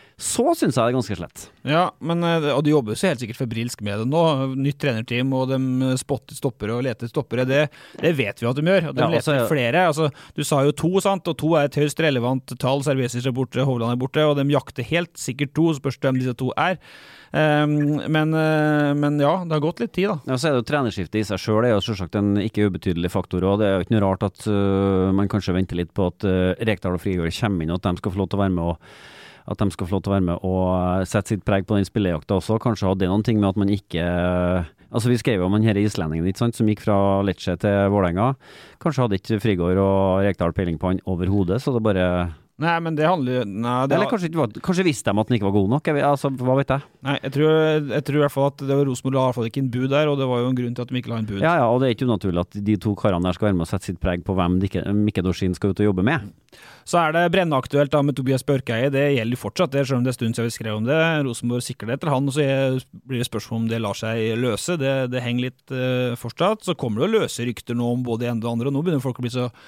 så synes jeg det er ganske slett. Ja, men, og de jobber så helt sikkert febrilsk med det nå. Nytt trenerteam, og de spotter stoppere og leter stoppere. Det, det vet vi at de gjør. Og de ja, leter altså, flere. Altså, du sa jo to, sant? Og to er et høyst relevant tall. Serbesic er borte, Hovland er borte, og de jakter helt sikkert to. Spørs hvem disse to er. Um, men, uh, men ja, det har gått litt tid da. Ja, så er det jo trenerskiftet i seg selv, det er jo selvsagt en ikke ubetydelig faktor, og det er jo ikke noe rart at uh, man kanskje venter litt på at uh, Rekdal og Frigård kommer inn, og at de skal få lov til å være med og at de skal få lov til å være med og sette sitt preg på den spillejakta også. Kanskje hadde det noen ting med at man ikke... Altså vi skrev jo om den her islendingen, ikke sant, som gikk fra Lecce til Vålerenga. Kanskje hadde ikke Frigård og Rekdal peiling på han overhodet, så det bare... Nei, men det handler nei, det Eller kanskje, ikke, kanskje visste de at den ikke var god nok, jeg vet, altså, hva vet jeg? Nei, jeg tror, jeg tror i hvert fall at det var Rosenborg la i hvert fall ikke en bud der, og det var jo en grunn til at de ikke la en bud. Ja, ja, og det er ikke unaturlig at de to karene der skal være med og sette sitt preg på hvem Mikkel Dorsin skal ut og jobbe med. Så er det brennaktuelt da med Tobias Børkeie, det gjelder fortsatt, det, selv om det er stund siden vi skrev om det. Rosenborg sikrer det etter han, og så blir det spørsmål om det lar seg løse. Det, det henger litt uh, fortsatt. Så kommer det å løse rykter nå om både det ene og det andre, og nå begynner folk å bli så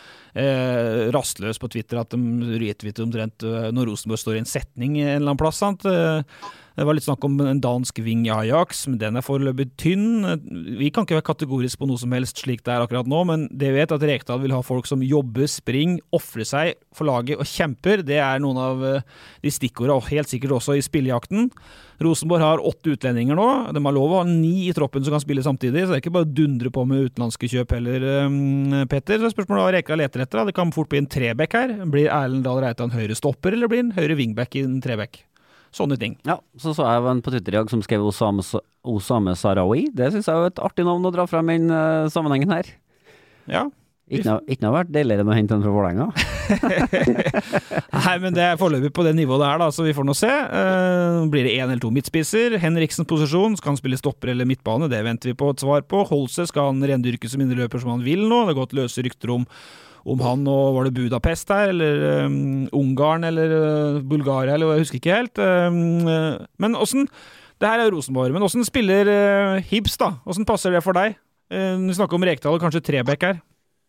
Eh, rastløs på Twitter at de retwitter omtrent uh, når Rosenborg står i en setning en eller annen plass, sant? Uh, det var litt snakk om en dansk ving i Ajax, men den er foreløpig tynn. Vi kan ikke være kategorisk på noe som helst slik det er akkurat nå, men det vi vet at Rekdal vil ha folk som jobber, spring, offrer seg for laget og kjemper. Det er noen av uh, de stikkordene, og helt sikkert også i spillejakten. Rosenborg har åtte utlendinger nå. De har lov å ha ni i troppen som kan spille samtidig, så det er ikke bare å dundre på med utenlandske kjøp heller, um, Petter. Så spørsmålet hva Rekdal leter etter, da. Det kan fort bli en trebekk her. Blir Erlend Dahl Reitan høyre stopper, eller blir en høyre wingback i en trebekk? Sånne ting. Ja, så så jeg en på Twitter i dag som skrev Osame, Osame Sarawi. Det synes jeg er et artig navn å dra frem i uh, sammenhengen her. Ja. Ikke noe vært deiligere enn å hente den fra Vålerenga. Nei, men det er foreløpig på det nivået det er da, så vi får nå se. Uh, blir det en eller to midtspisser? Henriksens posisjon, skal han spille stopper eller midtbane? Det venter vi på et svar på. Holse, skal han rendyrke som indreløper som han vil nå? Det har gått løse rykter om om han og var det Budapest her, eller um, Ungarn, eller uh, Bulgaria, eller jeg husker ikke helt. Um, uh, men hvordan, det her er Rosenborg, men hvordan spiller uh, Hibs da? Hvordan passer det for deg? Uh, vi snakker om Rekdal og kanskje Trebekk her.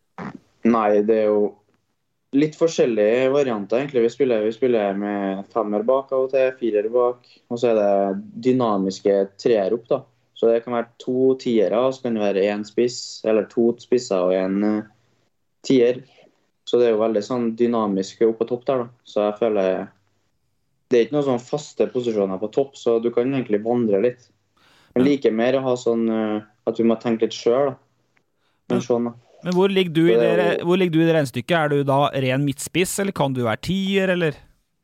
Nei, det er jo litt forskjellige varianter egentlig. Vi spiller, vi spiller med femmer bak av og til, firer bak, og så er det dynamiske treer opp da. Så det kan være to tiere, så kan det være en spiss, eller to spisser og en uh, tier. Så det er jo veldig sånn dynamisk opp på topp der da. Så jeg føler det er ikke noen sånn faste posisjoner på topp, så du kan egentlig vandre litt. Men like mer å ha sånn uh, at du må tenke litt selv da. Men sånn da. Men hvor ligger du i det, hvor ligger du i det regnestykket? Er du da ren midtspiss, eller kan du være tier, eller?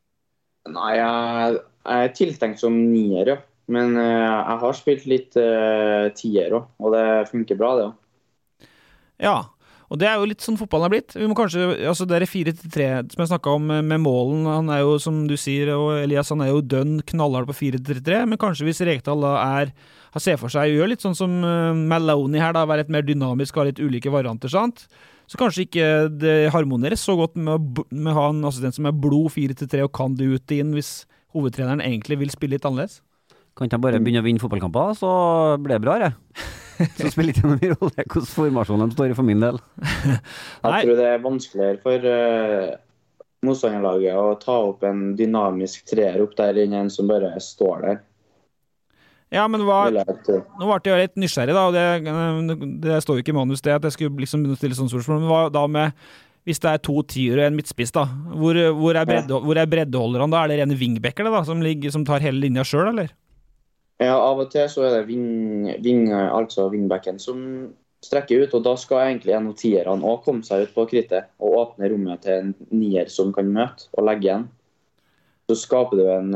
Nei, jeg, jeg er tiltenkt som nier, ja. Men uh, jeg har spilt litt uh, tier også, og det funker bra det også. Ja, og det er jo litt sånn fotballen er blitt. Vi må kanskje, altså det er fire til tre som jeg snakket om med målen, han er jo som du sier, og Elias han er jo dønn knallhard på fire til tre, men kanskje hvis Rekdal da er, har ser for seg, gjør litt sånn som uh, Maloney her da, være litt mer dynamisk, ha litt ulike varianter, sant? Så kanskje ikke det harmoneres så godt med, med å ha en assistent som er blod fire til tre og kan det ut inn hvis hovedtreneren egentlig vil spille litt annerledes. Kan ikke jeg bare begynne å vinne fotballkamper, så blir det bra, det. Så spiller ikke noen rolle hvordan formasjonen står i for min del. Jeg tror det er vanskeligere for uh, motstanderlaget å ta opp en dynamisk treer opp der enn en som bare står der. Ja, men hva, nå ble jeg litt nysgjerrig da, og det, det står jo ikke i manus det at jeg skulle liksom stille sånne spørsmål, men hva da med, hvis det er to tier og en midtspiss da, hvor, hvor er, bredde, hvor er breddeholderne da? Er det rene wingbacker da, som, ligger, som tar hele linja selv, eller? Ja, av og til så er det ving, ving, altså wingbacken som strekker ut, og da skal egentlig en av tierne også komme seg ut på krittet og åpne rommet til en nier som kan møte og legge igjen. Så skaper du en,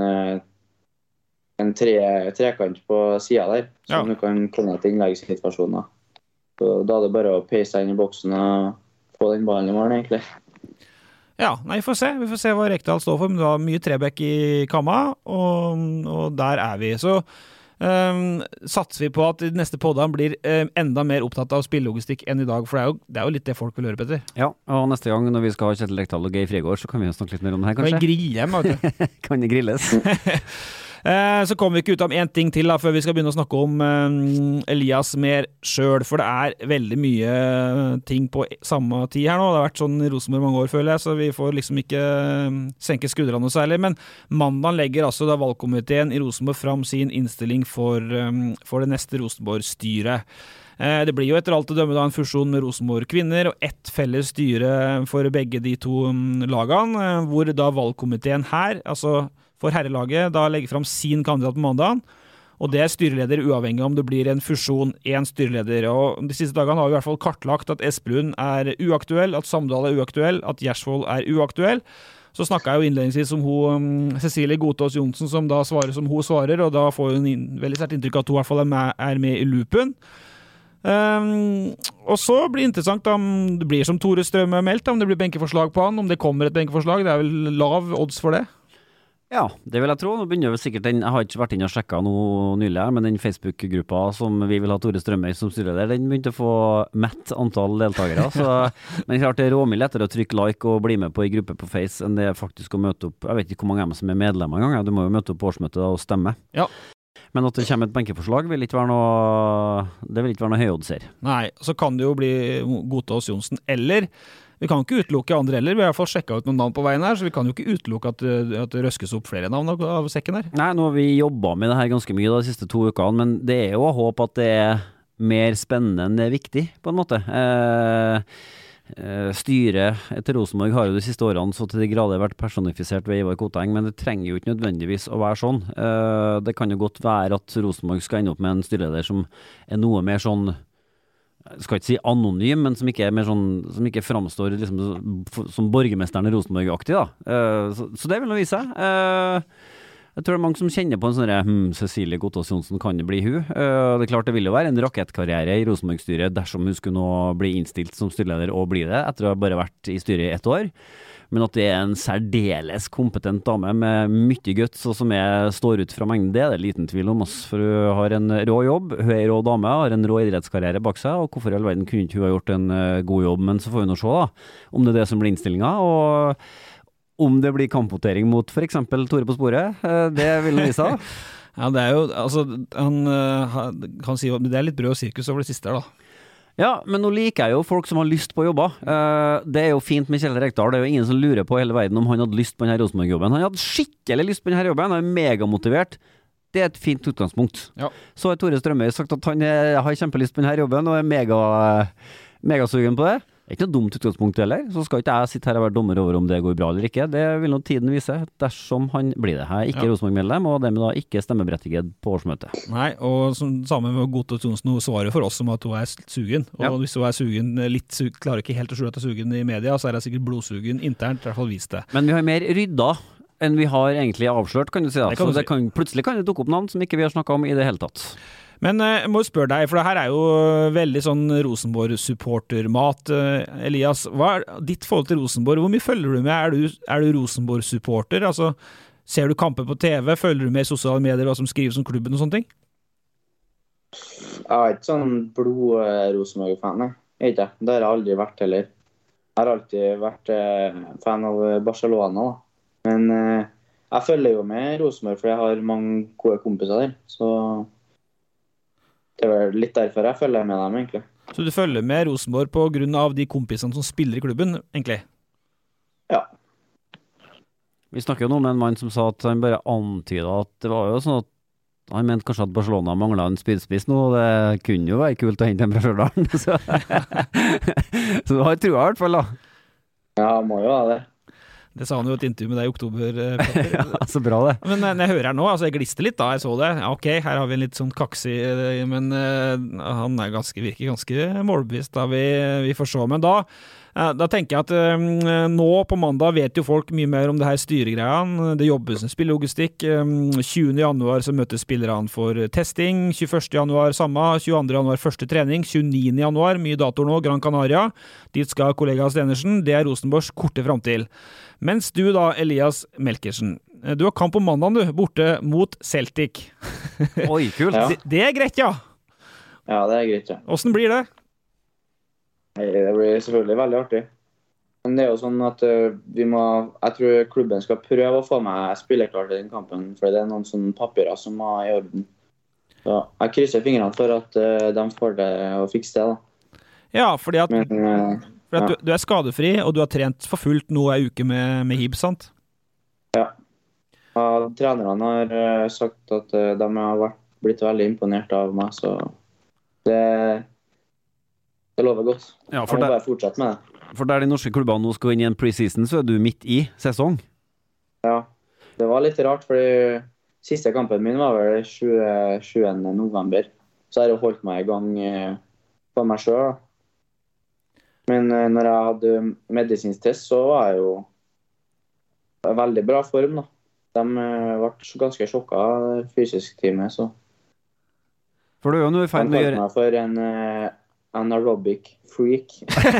en tre, trekant på siden der, som ja. Du kan komme til innleggssituasjoner. Så da er det bare å peise deg inn i boksen og få den ballen i morgen, egentlig. Ja, nei, vi får se. Vi får se hva Rekdal står for, men det var mye trebekk i kamma, og, og der er vi. Så um, satser vi på at neste podden blir um, enda mer opptatt av spillelogistikk enn i dag, for det er, jo, det er jo litt det folk vil høre, Petter. Ja, og neste gang når vi skal ha Kjetil Rekdal og Geir Frigård, så kan vi jo snakke litt mer om det her, kanskje? Kan vi grille hjem, vet du. Kan det grilles? Så kommer vi ikke ut om en ting til da, før vi skal begynne å snakke om um, Elias mer selv, for det er veldig mye ting på samme tid her nå. Det har vært sånn i Rosenborg mange år, føler jeg, så vi får liksom ikke um, senke skuldrene noe særlig. Men mandag legger altså da valgkomiteen i Rosenborg fram sin innstilling for, um, for det neste Rosenborg-styret. Eh, det blir jo etter alt å dømme da en fusjon med Rosenborg kvinner og ett felles styre for begge de to um, lagene, eh, hvor da valgkomiteen her, altså for herrelaget, da legger fram sin kandidat på mandagen, og det er styreleder uavhengig om det blir en fusjon, en styreleder. Og de siste dagene har vi i hvert fall kartlagt at Espelund er uaktuell, at Samdal er uaktuell, at Gjersvold er uaktuell. Så snakket jeg jo innledningsvis om hun, Cecilie Godtås Johnsen, som da svarer som hun svarer, og da får hun inn, veldig sterkt inntrykk at hun i hvert fall er med, er med i loopen. Um, og så blir det interessant om det blir som Tore Strømme har meldt, om det blir benkeforslag på han, om det kommer et benkeforslag. Det er vel lav odds for det. Ja, det vil jeg tro. Nå begynner vi sikkert den, jeg har ikke vært inn og sjekket noe nylig, men den Facebook-gruppa som vi vil ha Tore Strømøy som styreleder, den begynte å få mett antall deltakere. Så, men klart det er råmye lettere å trykke like og bli med på en gruppe på Face enn det er faktisk å møte opp. Jeg vet ikke hvor mange som er medlemmer en gang, du må jo møte opp på årsmøtet og stemme. Ja. Men at det kommer et benkeforslag vil ikke være noe, det vil ikke være noe høyoddser. Nei, så kan det jo bli Godtås Johnsen, eller vi kan ikke utelukke andre heller. Vi har i hvert fall sjekket ut noen navn på veien her, så vi kan jo ikke utelukke at, at det røskes opp flere navn av, av sekken her. Nei, nå har vi jobbet med det her ganske mye de siste to ukene, men det er jo å håpe at det er mer spennende enn det er viktig, på en måte. Eh, eh, styret til Rosenborg har jo de siste årene så til de grader vært personifisert ved Ivar Koteng, men det trenger jo ikke nødvendigvis å være sånn. Eh, det kan jo godt være at Rosenborg skal ende opp med en styreleder som er noe mer sånn, jeg skal ikke si anonym, men som ikke er mer sånn, som ikke framstår liksom, som borgermesteren i Rosenborg-aktig da. Uh, så, så det vil nå vise seg. Uh, jeg tror det er mange som kjenner på en sånn hm, Cecilie Godtås Johnsen kan det bli hun. Uh, det er klart det vil jo være en rakettkarriere i Rosenborg-styret dersom hun skulle nå bli innstilt som styreleder og bli det, etter å ha bare vært i styret i ett år. Men at det er en særdeles kompetent dame med mye guts, og som er, står ut fra mengden, det er det liten tvil om oss. For hun har en rå jobb, hun er en rå dame, har en rå idrettskarriere bak seg, og hvorfor i all verden kunne ikke hun ha gjort en uh, god jobb? Men så får vi nå se da, om det er det som blir innstillingen, og om det blir kampvotering mot for eksempel Tore på sporet, uh, det vil nå vise. Ja, det er jo, altså, han uh, kan si at det er litt brød og sirkus over det siste her da. Ja, men nå liker jeg jo folk som har lyst på å jobbe. Uh, det er jo fint med Kjell Rekdal. Det er jo ingen som lurer på hele verden om han hadde lyst på denne Rosenborg-jobben. Han hadde skikkelig lyst på denne jobben. Han er megamotivert. Det er et fint utgangspunkt. Ja. Så har Tore Strømøy sagt at han er, har kjempelyst på denne jobben og er mega, megasugen på det. Det er ikke noe dumt utgangspunkt heller. Så skal ikke jeg sitte her og være dommer over om det går bra eller ikke. Det vil nå tiden vise dersom han blir det. Jeg er ikke ja. Rosenborg-medlem, og dermed da ikke stemmeberettiget på årsmøtet. Nei, og som, sammen med Godtås Johnsen, hun svarer for oss om at hun er sugen. Og ja. Hvis hun er sugen, litt sugen, klarer ikke helt å skjule at hun er sugen i media, så er hun sikkert blodsugen internt, i hvert fall vist det. Men vi har mer rydda enn vi har egentlig avslørt, kan du si. Da. Det kan så det kan, plutselig kan det dukke opp navn som ikke vi har snakket om i det hele tatt. Men jeg må spørre deg, for det her er jo veldig sånn Rosenborg-supportermat. Elias, hva er ditt forhold til Rosenborg? Hvor mye følger du med? Er du, er du Rosenborg-supporter? Altså, ser du kamper på T V? Følger du med i sosiale medier hva som skrives om klubben og sånne ting? Jeg er ikke sånn blod-Rosenborg-fan, jeg. Jeg ikke. Det har jeg aldri vært heller. Jeg har alltid vært eh, fan av Barcelona, da. Men eh, jeg følger jo med Rosenborg, for jeg har mange gode kompiser der, så det er litt derfor jeg følger med dem, egentlig. Så du følger med Rosenborg på grunn av de kompisene som spiller i klubben, egentlig? Ja. Vi snakker jo nå med en mann som sa at han bare antydet at det var jo sånn at han mente kanskje at Barcelona manglet en spydspiss nå, og det kunne jo være kult å hente en fra Stjørdal. Så, så du har trua i hvert fall, da. Ja, må jo ha det. Det sa han jo i et intervju med deg i oktober. eh, Ja, så bra det. Men eh, når jeg hører her nå, altså jeg glister litt da, jeg så det. Ja, ok, her har vi en litt sånn kaksig, eh, men eh, han er ganske, virker ganske målbevisst da, vi, vi får se. Men da, eh, da tenker jeg at eh, nå på mandag vet jo folk mye mer om det her styregreiene. Det jobbes en spillelogistikk. Eh, tjuende januar så møtes spillerne for testing. tjueførste januar samme. tjueandre januar første trening. tjueniende januar, mye datoer nå, Gran Canaria. Dit skal kollega Stenersen. Det er Rosenborgs korte frem til. Mens du da, Elias Melkersen, du har kamp på mandag, du, borte mot Celtic. Oi, kult. Ja. Det, det er greit, ja. Ja, det er greit, ja. Hvordan blir det? Nei, det blir selvfølgelig veldig artig. Men det er jo sånn at uh, vi må, jeg tror klubben skal prøve å få meg spilleklart i den kampen, for det er noen sånne papirer som er i orden. Så jeg krysser fingrene for at uh, de får det å fikse det, da. Ja, fordi at, Men, uh, fordi at ja. du, du er skadefri, og du har trent for fullt nå en uke med, med Hib, sant? Ja. ja trenerne har uh, sagt at uh, de har vært, blitt veldig imponert av meg, så det, det lover godt. Ja, Jeg for må der, bare fortsette med det. for der de norske klubbene nå skal inn i en preseason, så er du midt i sesong. Ja, det var litt rart, fordi siste kampen min var vel tjuende november. Så har jeg holdt meg i gang uh, for meg selv. Men uh, når jeg hadde medisinsk test, så var jeg jo i veldig bra form, da. De uh, ble ganske sjokket fysisk time, så For du er jo nå i de ferd med å kalte gjøre meg for en uh, anaerobic freak.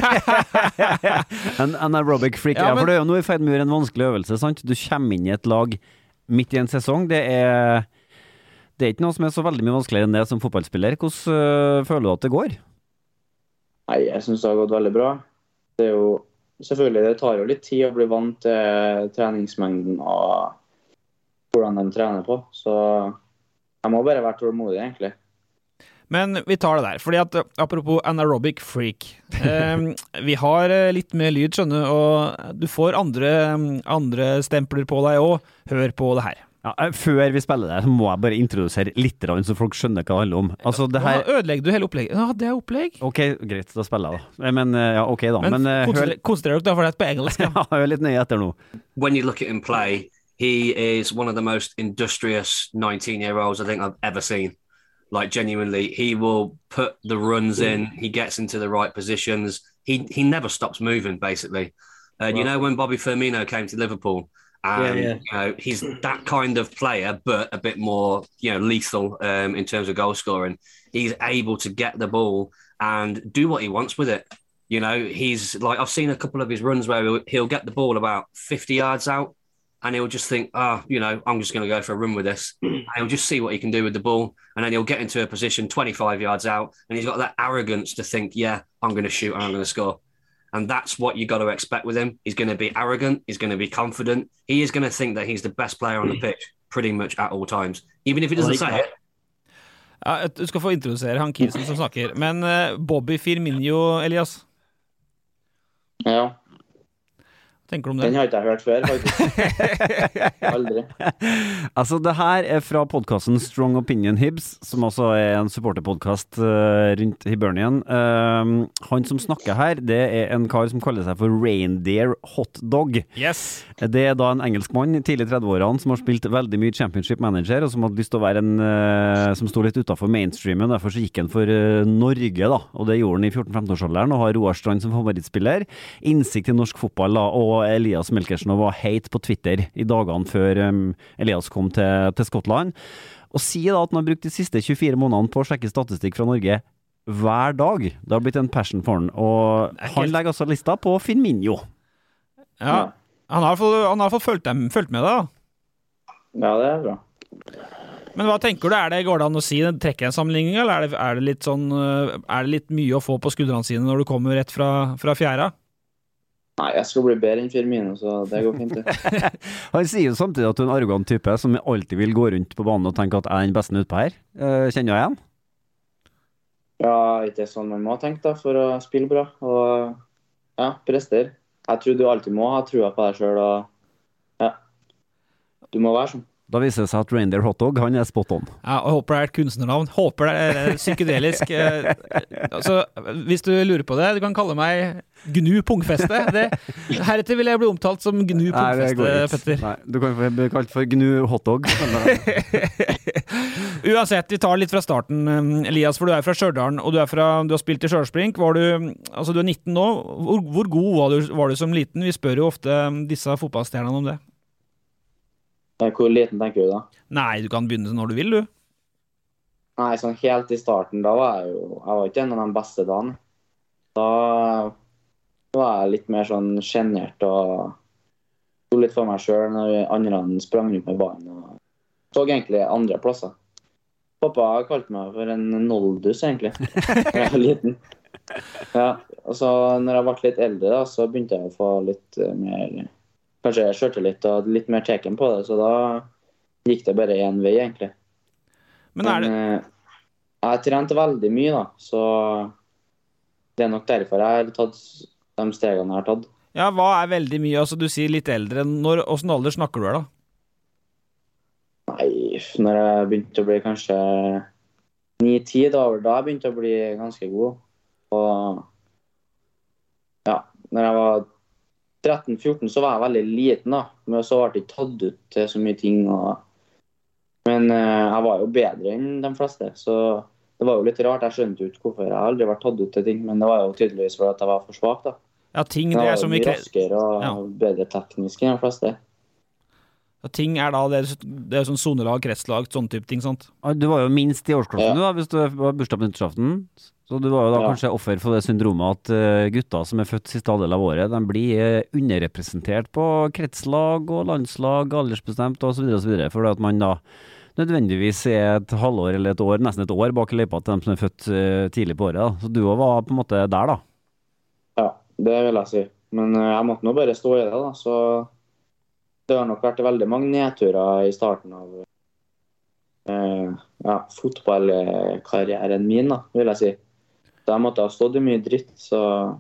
en anaerobic freak. Ja, Ja, men- for du er jo nå i ferd med å gjøre en vanskelig øvelse, sant? Du kommer inn i et lag midt i en sesong. Det er, det er ikke noe som er så veldig mye vanskeligere enn det som fotballspiller. Hvordan øh, føler du at det går? Nei, jeg synes det har gått veldig bra. Det er jo, selvfølgelig, det tar jo litt tid å bli vant til treningsmengden og hvordan de trener på. Så jeg må bare være tålmodig, egentlig. Men vi tar det der, fordi at apropos anaerobic freak, eh, vi har eh, litt mer lyd, skjønner, og du får andre, andre stempler på deg også. Hør på det her. Ja, eh, før vi spiller det, så må jeg bare introdusere litt, så folk skjønner hva det handler om. Altså, det her... Nå ødelegger du hele opplegget. Ja, det er opplegg. Ok, greit, da spiller jeg da. Men, eh, ja, ok da. Men, Men, eh, hør... konsentrer konsentrer dere da, for det er på engelsk. Ja. Ja, hør litt nøye etter nå. When you look at him play, he is one of the most industrious nineteen-year-olds I think I've ever seen. Like, genuinely, he will put the runs in, he gets into the right positions, he he never stops moving, basically. And, you know, when Bobby Firmino came to Liverpool, and, Yeah, yeah. you know, he's that kind of player, but a bit more, you know, lethal um, in terms of goal scoring. He's able to get the ball and do what he wants with it. You know, he's like, I've seen a couple of his runs where he'll, he'll get the ball about fifty yards out and he'll just think, ah, oh, you know, I'm just going to go for a run with this. And he'll just see what he can do with the ball. And then he'll get into a position twenty-five yards out and he's got that arrogance to think, yeah, I'm going to shoot and I'm going to score. And that's what you got to expect with him. He's going to be arrogant. He's going to be confident. He is going to think that he's the best player on the pitch pretty much at all times, even if he doesn't say it. Ja, du skal få introdusere han Kisen som snakker. Men uh, Bobby Firmino, Elias, Ja, tenker du om den det? har ikke jeg hørt før, faktisk. Aldri. Altså, det her er fra podcasten Strong Opinion Hibs, som også er en supporterpodcast uh, rundt Hibernian. Uh, han som snakker her, det er en kar som kaller seg for Reindeer Hotdog. Yes. Det er da en engelsk mann, tidlig i trettiårene, som har spilt veldig mye Championship Manager, og som hadde lyst til å være en, uh, som stod litt utenfor mainstreamen, derfor så gikk han for uh, Norge da, og det gjorde han i fjorten-femten-årsalderen, og har Roar Strand som favorittspiller, innsikt i norsk fotball da, og Elias Melkersen var heit på Twitter i dagene før um, Elias kom til, til Skottland, og sier da at han har brukt de siste tjuefire månedene på å sjekke statistikk fra Norge hver dag. Det har blitt en passion for han, og han legger altså lista på Firmino. Ja. Han har i hvert fall- han har i hvert fall fulgt, dem, fulgt med deg, da. Ja, det er bra. Men hva tenker du, er det, går det an å si, trekke en sammenligning, eller er det, er det litt sånn, uh, er det litt mye å få på skuldrene sine når du kommer rett fra, fra fjæra? Nei, jeg skal bli bedre enn Firmino, så det går fint. Det. Han sier jo samtidig at du er en arrogant type som alltid vil gå rundt på banen og tenke at jeg er den beste utpå her. Uh, kjenner du igjen? Ja, ikke sånn man må tenke da, for å spille bra, og ja, prestere. Jeg tror du alltid må ha trua på deg selv, og ja, du må være sånn. Da viser det seg at Reindeer Hotdog, han er spot on. Ja, og håper det er et kunstnernavn. Håper det er psykedelisk. Eh, altså, hvis du lurer på det, du kan kalle meg Gnu Pungfeste. Det, heretter vil jeg bli omtalt som Gnu Pungfeste, Petter. Nei, du kan bli kalt for Gnu Hotdog. Uansett, vi tar litt fra starten, Elias, for du er fra Stjørdalen, og du, er fra, du har spilt i Stjørdalsblink. Var du, altså du er nitten nå. Hvor, hvor god var du, var du som liten? Vi spør jo ofte disse fotballstjernene om det. Hvor liten tenker du da? Nei, du kan begynne når du vil, du. Nei, sånn helt i starten, da var jeg jo, jeg var ikke en av de beste dagen. Da var jeg litt mer sånn genert og stod litt for meg selv når andre sprang ut med banen og så egentlig andre plasser. Pappa kalte meg for en noldus egentlig, da jeg var liten. Ja, og så når jeg ble litt eldre da, så begynte jeg å få litt mer... Kanskje jeg kjørte litt og litt mer teken på det, så da gikk det bare en vei, egentlig. Men er det... Men, jeg trente veldig mye, da, så det er nok derfor jeg har tatt de stegene jeg har tatt. Ja, hva er veldig mye? Altså, du sier litt eldre. Når, hvordan alder snakker du her, da? Nei, når jeg begynte å bli kanskje ni ti, da var da jeg begynte å bli ganske god. Og ja, når jeg var tretten fjorten så var jeg veldig liten da, men så ble jeg ikke tatt ut til så mye ting. Og... Men eh, jeg var jo bedre enn de fleste, så det var jo litt rart. Jeg skjønte ikke hvorfor jeg aldri var tatt ut til ting, men det var jo tydeligvis for at jeg var for svak da. Ja, ting det er som jeg vi... var raskere og ja. bedre teknisk enn de fleste. Ja, ting er da, det er, det er sånn sonelag, kretslag, sånn type ting, sant? Du var jo minst i årsklassen Ja. du da, hvis du var bursdag på nyttårsaften. Så du var jo da Ja. kanskje offer for det syndromet at uh, gutter som er født siste halvdel av året, de blir uh, underrepresentert på kretslag og landslag, aldersbestemt og så videre og så videre, for at man da nødvendigvis er et halvår eller et år, nesten et år bak i løypa til dem som er født uh, tidlig på året da. Så du var på en måte der da. Ja, det vil jeg si. Men uh, jeg måtte nå bare stå i det da, så det har nok vært veldig mange nedturer i starten av uh, ja, fotballkarrieren min da, vil jeg si. Så jeg måtte ha stått i mye dritt, så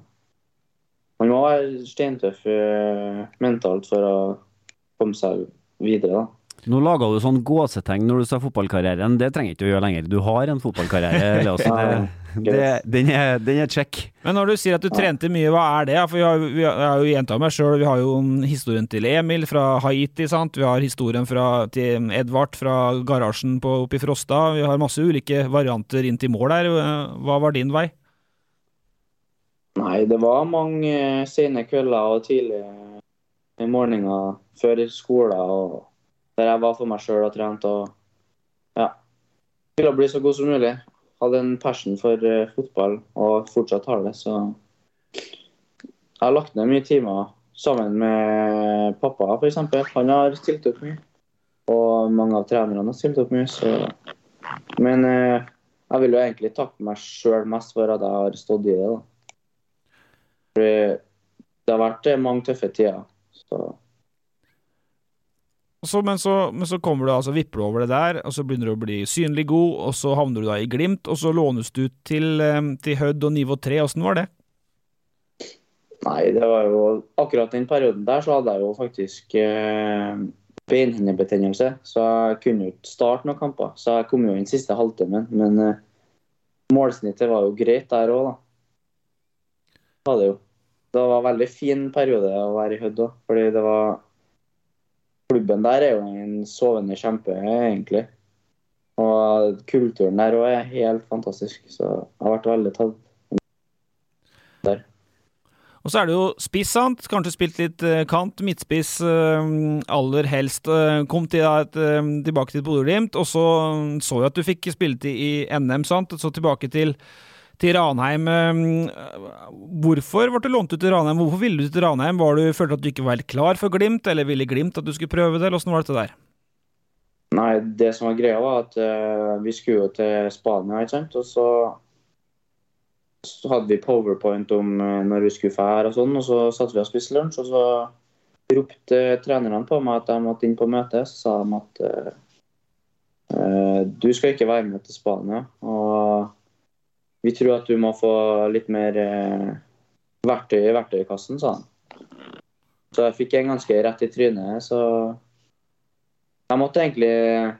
man må være steintøff uh, mentalt for å komme seg videre da. Nå laget du sånn gåsetegn når du sa fotballkarrieren. Det trenger ikke å gjøre lenger. Du har en fotballkarriere, Elias. Det, det, den er, den er check. Men når du sier at du trente mye, hva er det? For vi har, vi har jo gjentatt meg selv, vi har jo historien til Emil fra Haiti, sant? Vi har historien fra, til Edvard fra garasjen på, oppe i Frosta. Vi har masse ulike varianter inn til mål der. Hva var din vei? Nei, det var mange sene kvelder og tidlig i morgenen før skolen, og der jeg var for meg selv og trent, og ja, ville bli så god som mulig. Hadde en passion for uh, fotball, og fortsatt har det, så jeg har lagt ned mye timer sammen med pappa, for eksempel. Han har stilt opp mye, og mange av trenerne har stilt opp mye, så... Men uh, jeg vil jo egentlig takke meg selv mest for at jeg har stått i det, da. Fordi det har vært mange tøffe tider, så... Så, men, så, men så kommer du altså vipper du over det der, og så begynner du å bli synlig god, og så havner du da i Glimt, og så lånes du til, til Hødd og nivå tre. Hvordan var det? Nei, det var jo akkurat den perioden der så hadde jeg jo faktisk eh, beinhinnebetennelse, så jeg kunne jo ikke starte noen kamper. Så jeg kom jo inn siste halvtimen, men eh, målsnittet var jo greit der også da. Det var det jo. Det var en veldig fin periode å være i Hødd også, fordi det var... Klubben der er jo en sovende kjempe, egentlig. Og kulturen der også er helt fantastisk, så jeg har vært veldig tatt der. Og så er det jo spiss, sant? Kanskje spilt litt kant, midtspiss, aller helst. Kom til et, tilbake til Bodø/Glimt, og så så jeg at du fikk spilt i N M, sant? Så tilbake til til Ranheim. Hvorfor ble du lånt ut til Ranheim? Hvorfor ville du til Ranheim? Var du følte at du ikke var helt klar for Glimt, eller ville Glimt at du skulle prøve det? Eller hvordan var det der? Nei, det som var greia var at uh, vi skulle jo til Spania, ikke sant? Og så, så hadde vi PowerPoint om uh, når vi skulle fære og sånn, og så satt vi og spiste lunsj, og så ropte trenerne på meg at jeg måtte inn på møte, så sa de at uh, uh, du skal ikke være med til Spania, og vi tror at du må få litt mer eh, verktøy i verktøykassen, sa han. Så jeg fikk en ganske rett i trynet, så jeg måtte egentlig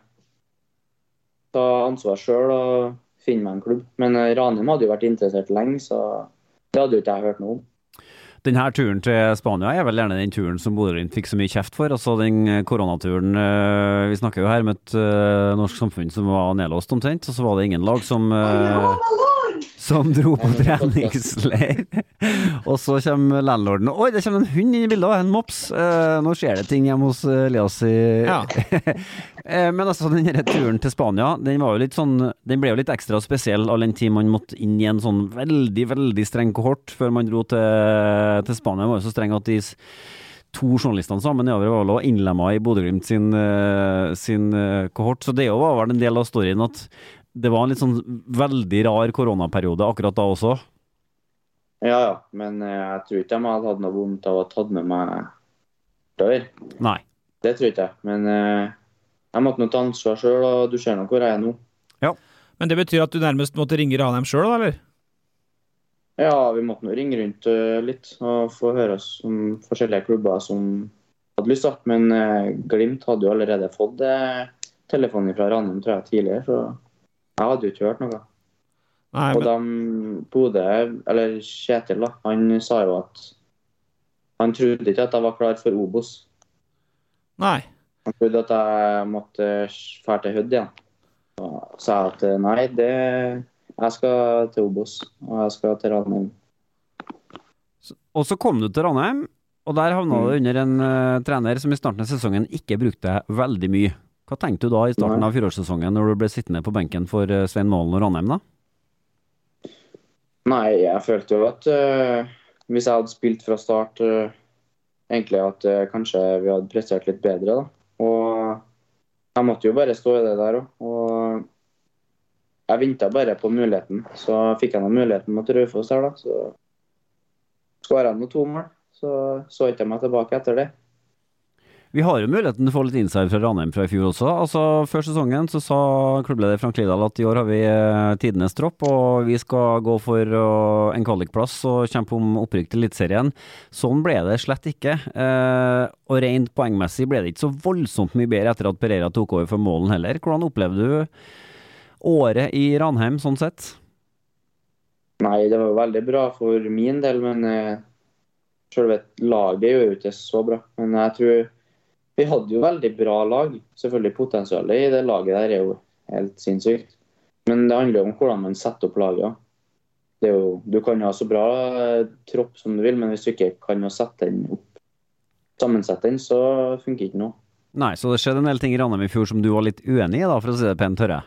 ta ansvar selv og finne meg en klubb. Men Ranheim hadde jo vært interessert lenge, så det hadde jo ikke jeg hørt noe om. Denne turen til Spania er vel gjerne den turen som Bodø-Glimt fikk så mye kjeft for. Altså den koronaturen, øh, vi snakker jo her med et øh, norsk samfunn som var nedlåst omtrent, og så var det ingen lag som, øh, som dro på treningsleir. Og så kommer landlorden, oi, det kommer en hund inn i bildet, en mops. Uh, nå skjer det ting hjemme hos Elias i... Ja. Men altså, denne turen til Spania, den var jo litt sånn, den ble jo litt ekstra spesiell all den tid man måtte inn i en sånn veldig, veldig streng kohort før man dro til, til Spania. Det var jo så streng at de to journalistene sammen nedover var vel innlemmet i Bodø-Glimt sin, sin kohort, så det var vel en del av storyen at det var en litt sånn veldig rar koronaperiode akkurat da også. Ja, ja, men jeg tror ikke de hadde hatt noe vondt av å ha tatt med meg dør. Nei. Det tror ikke jeg, men jeg måtte nå ta ansvar selv, og du ser nå hvor jeg er nå. Ja. Men det betyr at du nærmest måtte ringe Ranheim selv, da, eller? Ja, vi måtte nå ringe rundt uh, litt, og få høre oss om forskjellige klubber som hadde lyst til. Men uh, Glimt hadde jo allerede fått uh, telefonen fra Ranheim, tror jeg, tidligere, så jeg hadde jo ikke hørt noe. Nei, og men... de Bodø, eller Kjetil da, han sa jo at han trodde ikke at jeg var klar for Obos. Nei. Han trodde at jeg måtte fære til Hødd igjen. Og sa at nei, det, jeg skal til Obos, og jeg skal til Ranheim. Og så kom du til Ranheim, og der havna du under en uh, trener som i starten av sesongen ikke brukte veldig mye. Hva tenkte du da i starten nei. av fjorårssesongen når du ble sittende på benken for uh, Svein Målen og Ranheim da? Nei, jeg følte jo at uh, hvis jeg hadde spilt fra start, uh, egentlig at uh, kanskje vi hadde prestert litt bedre da. Og jeg måtte jo bare stå i det der også. Og jeg ventet bare på muligheten. Så fikk jeg noen muligheten mot Raufoss her da. Så skåret jeg noen to mål. Så så ikke jeg meg tilbake etter det. Vi har jo muligheten til å få litt insight fra Ranheim fra i fjor også. Altså, før sesongen så sa klubbleder Frank Lidahl at i år har vi eh, tidenes tropp, og vi skal gå for uh, en kvalikplass og kjempe om opprykk til Eliteserien. Sånn ble det slett ikke. Eh, og rent poengmessig ble det ikke så voldsomt mye bedre etter at Pereira tok over for Målen heller. Hvordan opplevde du året i Ranheim sånn sett? Nei, det var veldig bra for min del, men eh, selve laget gjør jo ikke så bra. Men jeg tror vi hadde jo veldig bra lag. Selvfølgelig potensialet i det laget der er jo helt sinnssykt. Men det handler jo om hvordan man setter opp laget. Det er jo, du kan jo ha så bra tropp som du vil, men hvis du ikke kan jo sette den opp, sammensette den, så funker ikke noe. Nei, så det skjedde en del ting i Ranheim i fjor som du var litt uenig i da, for å si det pent tørre?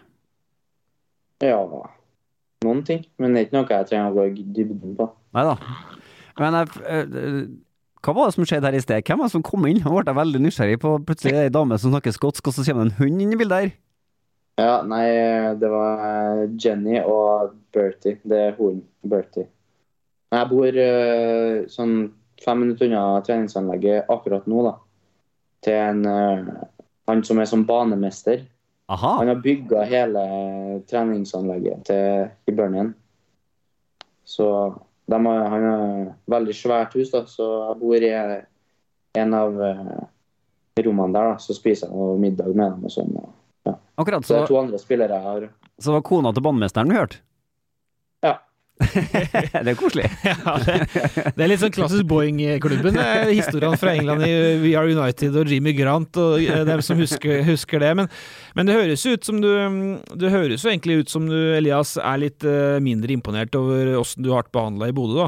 Ja, noen ting. Men det er ikke noe jeg trenger å gå i dybden på. Neida. Men jeg... Øh, hva var det som skjedde her i sted? Hvem var det som kom inn? Nå ble jeg veldig nysgjerrig på plutselig en dame som snakker skotsk, og så kommer det en hund inn i bildet her. Ja, nei, det var Jenny og Bertie. Det er hun, Bertie. Jeg bor uh, sånn fem minutter unna treningsanlegget akkurat nå da. Til en, uh, han som er som banemester. Aha. Han har bygget hele treningsanlegget til Hibernian. Så... De har, han har veldig svært hus, da, så jeg bor i en av uh, rommene der, da, så spiser jeg middag med dem og sånn. Og, ja. Akkurat, så, så det er to andre spillere jeg har. Så var kona til bandmesteren vi hørte? Ja. Det er koselig. Ja, det, det er litt sånn klassisk Boeing-klubben. Historien fra England i We Are United og Jimmy Grant og dem som husker, husker det. Men, men det høres ut som du Det høres jo egentlig ut som du, Elias, er litt uh, mindre imponert over hvordan du har vært behandlet i Bodø, da.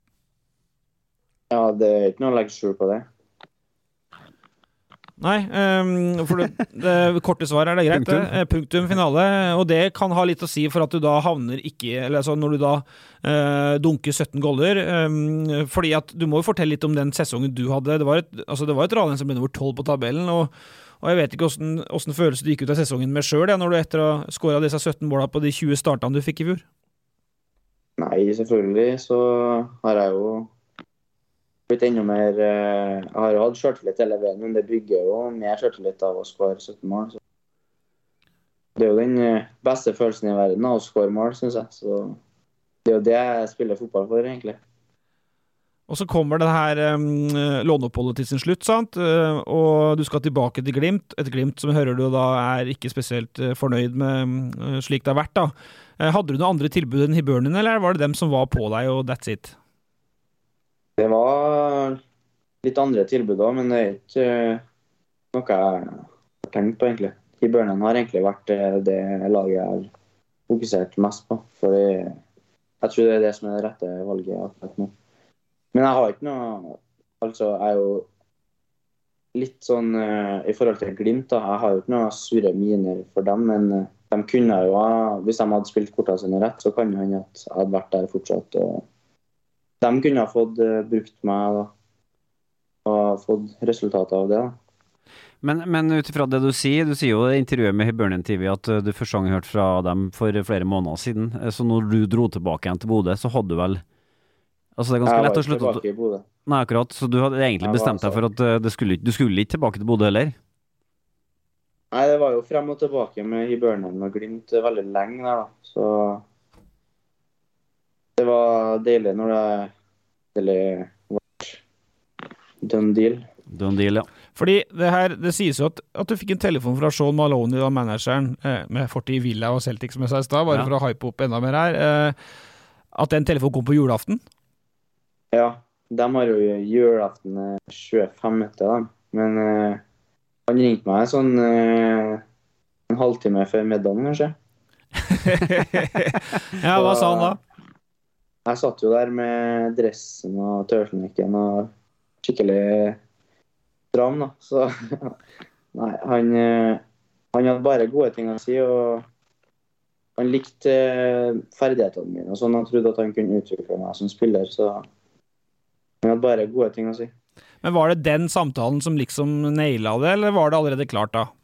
Ja, det er ikke noe å legge skjul på det. Nei, um, for det, det korte svar er det greit. Punktum. Det, punktum finale, og det kan ha litt å si for at du da havner ikke, eller altså når du da uh, dunker sytten goller, um, fordi at du må jo fortelle litt om den sesongen du hadde. Det var et, altså det var et Ranheim som ble nummer tolv på tabellen, og, og jeg vet ikke hvordan, hvordan følelse du gikk ut av sesongen med selv, ja, når du etter å ha skåret disse sytten målene på de tjue startene du fikk i fjor. Nei, selvfølgelig så har jeg jo blitt enda mer, jeg har jo hatt selvtillit hele veien, men det bygger jo mer selvtillit av å skåre sytten mål. Så. Det er jo den beste følelsen i verden av å skåre mål, synes jeg. Så det er jo det jeg spiller fotball for, egentlig. Og så kommer det her um, låneoppholdet til sin slutt, sant? Uh, og du skal tilbake til Glimt. Et Glimt som hører du da er ikke spesielt uh, fornøyd med uh, slik det har vært da. Uh, hadde du noen andre tilbud enn Hibernian, eller var det dem som var på deg, og that's it? Det var litt andre tilbud da, men det er ikke uh, noe jeg har tenkt på egentlig. Hibernian har egentlig vært uh, det laget jeg har fokusert mest på, fordi jeg tror det er det som er det rette valget akkurat nå. Men jeg har ikke noe, altså jeg er jo litt sånn uh, i forhold til Glimt da, jeg har jo ikke noe sure miner for dem, men uh, de kunne jo ha, hvis de hadde spilt kortene sine rett, så kan jo hende at jeg hadde vært der fortsatt, og de kunne ha fått uh, brukt meg da, og fått resultater av det da. Men, men utifra det du sier, du sier jo i intervjuet med Hibernian T V at du første gang hørt fra dem for flere måneder siden, så når du dro tilbake igjen til Bodø, så hadde du vel, altså det er ganske lett å slutte. Jeg var ikke tilbake i Bodø. Nei, akkurat, så du hadde egentlig bestemt deg for at det skulle, du skulle ikke tilbake til Bodø heller? Nei, det var jo frem og tilbake med Hibernian og Glimt veldig lenge der da, så det var deilig når det deilig var done deal. Done deal, ja. Fordi det her, det sies jo at, at du fikk en telefon fra Sean Maloney, da, manageren, eh, med fortid i Villa og Celtic, som jeg sa i sted, bare ja. For å hype opp enda mer her, eh, at den telefonen kom på julaften? Ja, de har jo julaften tjuefem etter dem, men eh, han ringte meg sånn eh, en halvtime før middagen, kanskje. Ja, hva sa han da? Jeg satt jo der med dressen og tørrfnikken og skikkelig stram da, så nei, han, han hadde bare gode ting å si, og han likte ferdighetene mine, og sånn han trodde at han kunne utvikle meg som spiller, så han hadde bare gode ting å si. Men var det den samtalen som liksom nailet det, eller var det allerede klart da?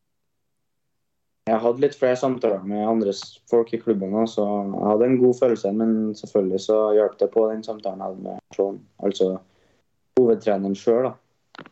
Jeg hadde litt flere samtaler med andre folk i klubben, så jeg hadde en god følelse, men selvfølgelig så hjalp det på den samtalen jeg hadde med Sean, altså hovedtreneren selv da.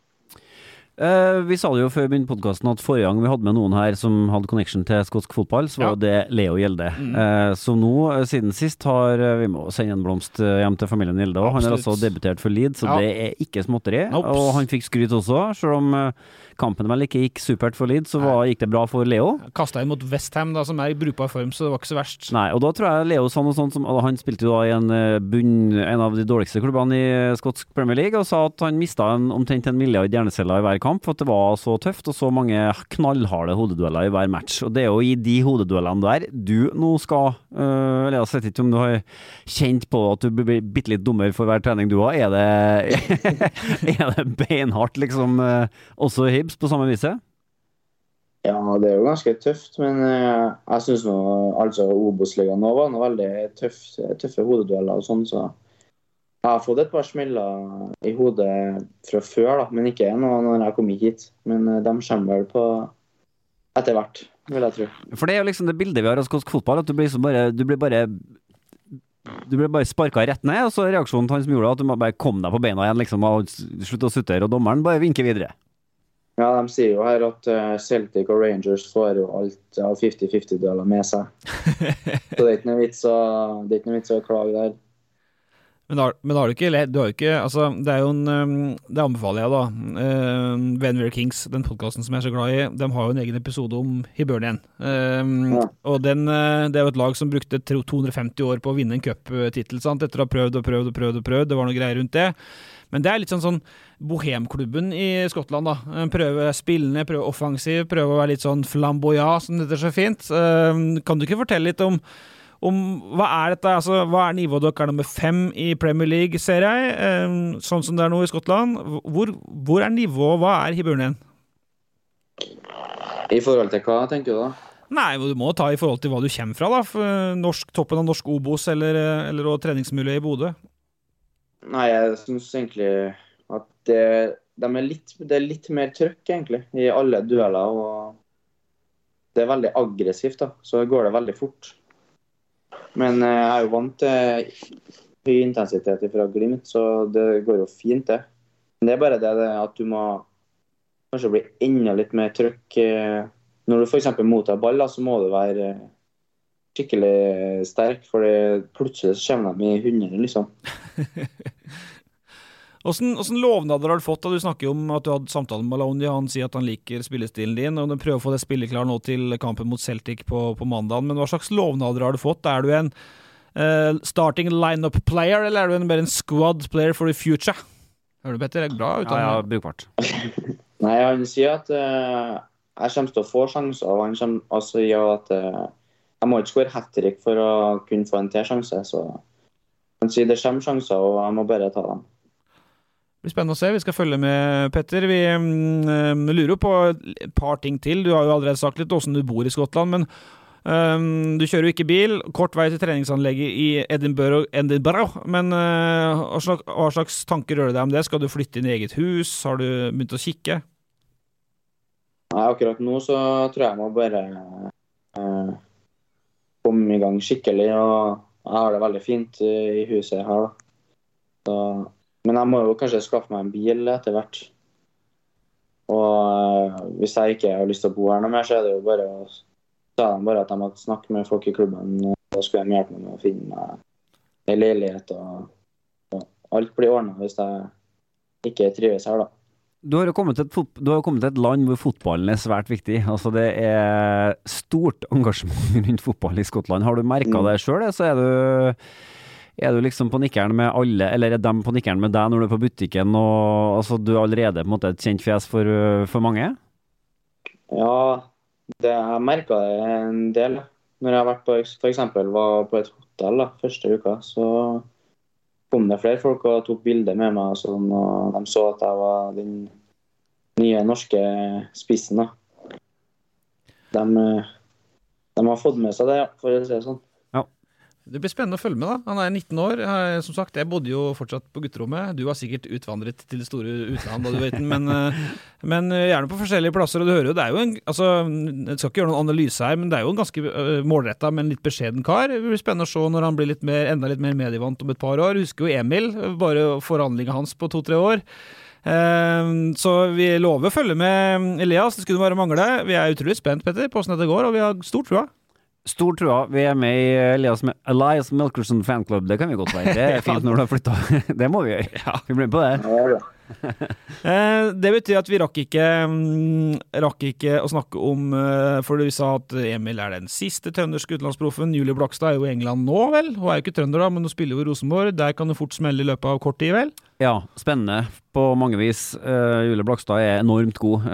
Uh, vi sa det jo før vi begynte podcasten at forrige gang vi hadde med noen her som hadde connection til skotsk fotball, så var ja. Det Leo Gjelde. Mm. Uh, så nå, siden sist, har vi må sende en blomst hjem til familien Gjelde. Og han har altså debutert for Leeds, så ja. Det er ikke småtteri. Nope. Og han fikk skryt også, selv om uh, kampen vel ikke gikk supert for Leeds, så var, gikk det bra for Leo. Kastet inn mot West Ham, da, som er i brukbar form, så det var ikke så verst. Nei, og da tror jeg Leo sa noe sånt som, han spilte jo da i en, bunn, en av de dårligste klubbene i skotsk Premier League, og sa at han mistet en, omtrent en milliard hjerneceller i hver kamp, for at det var så tøft, og så mange knallharde hodedueller i hver match. Og det er jo i de hodeduellene der du nå skal, øh, eller jeg vet ikke om du har kjent på at du blir bitte litt dummere for hver trening du har, er det, er det beinhardt liksom, øh, også Hibs på samme viset? Ja, det er jo ganske tøft, men øh, jeg synes nå, altså Obos-ligaen nå var noe veldig tøff, tøffe hodedueller og sånn, så jeg har fått et par smeller i hodet fra før, da, men ikke nå når jeg kom hit. Men de kommer vel på etter hvert, vil jeg tro. For det er jo liksom det bildet vi har av skotsk fotball, at du blir, bare, du blir bare du blir bare sparket rett ned, og så er reaksjonen til han som gjorde det, at du må bare komme deg på beina igjen, liksom, og slutte å sutte, og dommeren bare vinker videre. Ja, de sier jo her at Celtic og Rangers får jo alt av femti-femti-dueller med seg. Så det er ikke noe vits å, det er ikke noe vits å klage der. Men da, men da har du ikke ledd, du har jo ikke, altså, det er jo en, det anbefaler jeg da, uh, Vanweir Kings, den podcasten som jeg er så glad i, de har jo en egen episode om Hibernian, uh, ja. Og den, uh, det er jo et lag som brukte to hundre og femti år på å vinne en cup-titel, sant, etter å ha prøvd og prøvd og prøvd og prøvd, det var noe greier rundt det, men det er litt sånn sånn bohemklubben i Skottland da, prøve spillende, prøve offensiv, prøve å være litt sånn flamboyant, som det heter så fint, uh, kan du ikke fortelle litt om om hva er dette, altså hva er nivået dere er nummer fem i Premier League, ser jeg, eh, sånn som det er nå i Skottland. Hvor, hvor er nivået, hva er Hibernian? I forhold til hva, tenker du da? Nei, du må ta i forhold til hva du kommer fra da, for norsk, toppen av norsk Obos eller, eller treningsmulighet i Bodø. Nei, jeg synes egentlig at det, de er litt, det er litt mer trøkk egentlig i alle dueller, og det er veldig aggressivt da, så går det veldig fort. Men jeg er jo vant til høy intensitet fra Glimt, så det går jo fint det. Men det er bare det, det at du må kanskje bli enda litt mer trykk. Når du for eksempel mottar ball, så må du være skikkelig sterk, for plutselig så kommer de i hundre, liksom. Hvordan, hvordan lovnader har du fått? Da du snakker om at du hadde samtale med Maloney, han sier at han liker spillestilen din, og du prøver å få det spillet klar nå til kampen mot Celtic på, på mandagen, men hva slags lovnader har du fått? Er du en uh, starting line-up player, eller er du en, bare en squad player for the future? Hører du, Petter? Det er bra uttale. Ja, ja, brukbart. Nei, han sier at uh, jeg kommer til å få sjanser, og han kommer også å gjøre at uh, jeg må ikke skåre hat-trick for å kunne få en til-sjanse, så han sier det kommer sjanser, og jeg må bare ta dem. Det blir spennende å se. Vi skal følge med, Petter. Vi um, lurer på et par ting til. Du har jo allerede sagt litt hvordan du bor i Skottland, men um, du kjører jo ikke bil. Kort vei til treningsanlegget i Edinburgh, Edinburgh. Men uh, hva, slags, hva slags tanker rører deg om det? Skal du flytte inn i eget hus? Har du begynt å kikke? Nei, akkurat nå så tror jeg jeg må bare uh, komme i gang skikkelig, og jeg har det veldig fint i huset her da. Så men jeg må jo kanskje skaffe meg en bil etter hvert. Og uh, hvis jeg ikke har lyst til å bo her noe mer, så er det jo bare å sa de bare at de måtte snakke med folk i klubben. Da skulle de hjelpe meg med å finne meg en leilighet, og, og alt blir ordnet hvis jeg ikke trives her da. Du har jo kommet til et, fot- du har jo kommet til et land hvor fotballen er svært viktig. Altså det er stort engasjement rundt fotball i Skottland. Har du merket Mm. det selv, så er du... Er du liksom på nikkeren med alle, eller er de på nikkeren med deg når du er på butikken, og altså, du er allerede på en måte et kjent fjes for, for mange? Ja, det jeg merket det en del. Når jeg har vært på, for eksempel var på et hotell da, første uka, så kom det flere folk og tok bilder med meg, og, sånn, og de så at jeg var den nye norske spissen da. De, de har fått med seg det, for å si det sånn. Det blir spennende å følge med da. Han er nitten år. Jeg, som sagt, jeg bodde jo fortsatt på gutterommet. Du har sikkert utvandret til det store utland, da du vet den, men, men gjerne på forskjellige plasser, og du hører jo, det er jo en, altså, jeg skal ikke gjøre noen analyse her, men det er jo en ganske uh, målrettet, men litt beskjeden kar. Det blir spennende å se når han blir litt mer, enda litt mer medievant om et par år. Husker jo Emil, bare forhandlingen hans på to-tre år. Uh, så vi lover å følge med Elias, det skulle bare mangle. Vi er utrolig spent, Petter, på hvordan det går, og vi har stor trua. Stor trua. Vi er med i Elias, Elias Melkerson fanklubb. Det kan vi godt være. Det er fint når du har flyttet. Det må vi gjøre. Ja, vi blir på det. Ja, ja. Eh, det betyr at vi rakk ikke, mm, rakk ikke å snakke om, eh, for vi sa at Emil er den siste trønderske utenlandsproffen. Julie Blakstad er jo i England nå, vel? Hun er jo ikke trønder da, men hun spiller jo i Rosenborg. Der kan hun fort smelle i løpet av kort tid, vel? Ja, spennende på mange vis. Uh, Julie Blakstad er enormt god.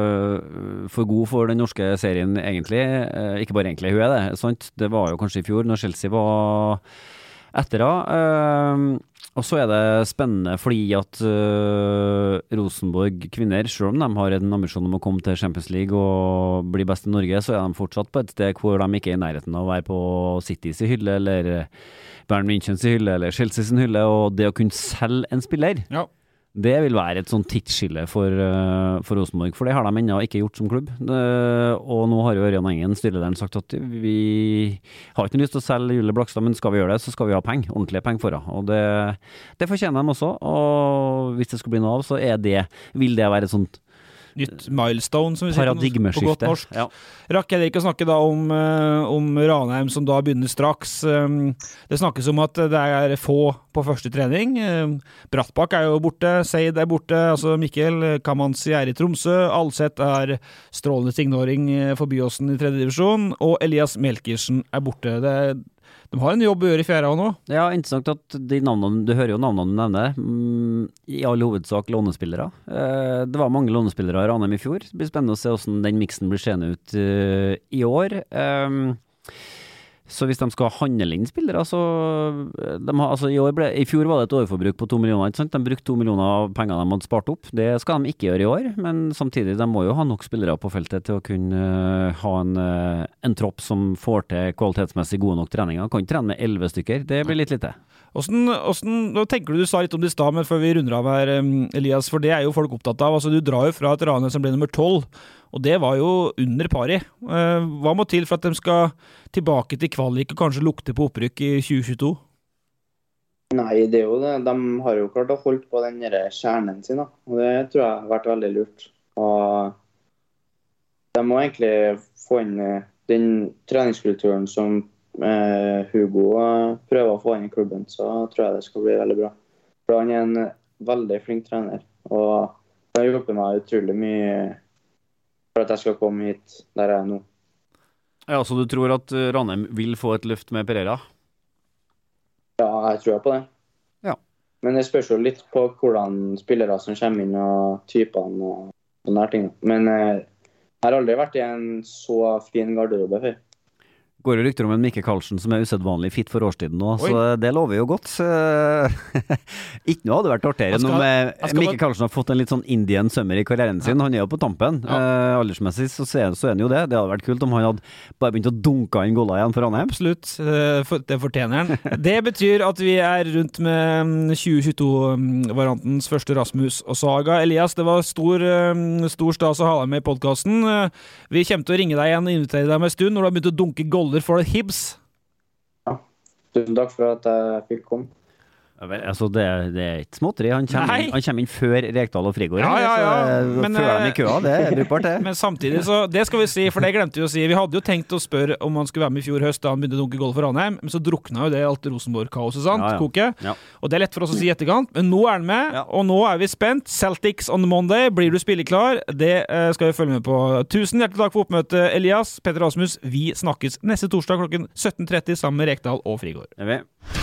Uh, for god for den norske serien, egentlig. Uh, ikke bare egentlig, hun er det, sant? Det var jo kanskje i fjor, når Chelsea var etter da. Uh, og så er det spennende fordi at uh, Rosenborg kvinner, selv om de har en ambisjon om å komme til Champions League og bli best i Norge, så er de fortsatt på et sted hvor de ikke er i nærheten av å være på Citys hylle, eller Bayern Münchens hylle, eller Chelseas hylle, og det å kunne selge en spiller, Ja. det vil være et sånn tidsskille for, uh, for Rosenborg, for det har de ennå ikke gjort som klubb. Uh, og nå har jo Ørjan Engen, styrelederen, sagt at vi har ikke lyst til å selge Julie Blakstad, men skal vi gjøre det, så skal vi ha penger, ordentlige penger for henne. Og det, det fortjener de også, og hvis det skal bli noe av, så er det, vil det være et sånt Nytt milestone, som vi sier på godt paradigmeskifte. norsk. Ja. Rakk jeg ikke å snakke da om, eh, om Ranheim, som da begynner straks. Um, det snakkes om at det er få på første trening. Um, Brattbakk er jo borte, Seid er borte, altså Mikkel Kamanzi er i Tromsø, Alseth er strålende signering for Byåsen i tredje divisjon, og Elias Melkersen er borte. Det, de har en jobb å gjøre i fjerde nå. Ja, interessant at de navnene, du hører jo navnene du nevner, mm, i all hovedsak lånespillere. Eh, det var mange lånespillere i Ranheim i fjor. Det blir spennende å se hvordan den miksen blir seende ut uh, i år. Um, så hvis de skal handle inn spillere, så de har, altså i, år ble, i fjor var det et overforbruk på to millioner, ikke sant? De brukte to millioner av pengene de hadde spart opp. Det skal de ikke gjøre i år, men samtidig, de må jo ha nok spillere på feltet til å kunne uh, ha en, uh, en tropp som får til kvalitetsmessig gode nok treninger. Kan ikke trene med elleve stykker, det blir litt lite. Hvordan, hvordan, nå tenker du, du sa litt om det i stad, men før vi runder av her, Elias, for det er jo folk opptatt av. Altså, du drar jo fra et Ranheim som ble nummer tolv, og det var jo under pari. Eh, hva må til for at de skal tilbake til kvalik og kanskje lukte på opprykk i tjue tjueto? Nei, det er jo det. De har jo klart å holde på den der kjernen sin, da. Og det tror jeg har vært veldig lurt. Og de må egentlig få inn den treningskulturen som eh, Hugo prøver å få inn i klubben, så tror jeg det skal bli veldig bra. For han er en veldig flink trener. Og det har hjulpet meg utrolig mye for at jeg skal komme hit der jeg er nå. Ja, så du tror at Ranheim vil få et løft med Pereira? Ja, jeg tror på det. Ja. Men det spørs jo litt på hvordan spillere som kommer inn og typene og sånne her ting. Men eh, jeg har aldri vært i en så fin garderobe før. Går det rykter om en Mikke Karlsen som er usedvanlig fit for årstiden nå, Oi. så det lover jo godt. Ikke noe hadde vært artigere Jeg skal- nå med jeg skal Mikke bare- Karlsen har fått en litt sånn Indian summer i karrieren sin. Han er jo på tampen. Ja. Eh, aldersmessig så er, så er han jo det. Det hadde vært kult om han hadde bare begynt å dunke inn goller igjen for Ranheim. Absolutt, eh, for- det fortjener han. Det betyr at vi er rundt med mm, tjue tjueto-variantens første Rasmus og Saga. Elias, det var stor, eh, stor stas å ha deg med i podcasten. Eh, Vi kommer til å ringe deg igjen og invitere deg om en stund når du har begynt å dunke goller for Hibs. Tusen takk for at jeg fikk komme. Ja, vel, altså det, det er ikke småtteri. Han kommer, Nei. inn, han kommer inn før Rekdal og Frigård. Ja, ja, ja. Så, Men, før dem i eh, køa, det er brukbart det. Men samtidig, så det skal vi si, for det glemte vi å si. Vi hadde jo tenkt å spørre om han skulle være med i fjor høst da han begynte å dunke goller for Ranheim, men så drukna jo det alt Rosenborg-kaoset, sant? Ja, ja. Koket. Ja. Og det er lett for oss å si i etterkant, men nå er han med, Ja. og nå er vi spent. Celtics on Monday. Blir du spilleklar? Det eh, skal vi følge med på. Tusen hjertelig takk for oppmøtet, Elias. Petter Rasmus, vi snakkes neste torsdag klokken sytten tretti sammen med Rekdal og Frigård. Er vi?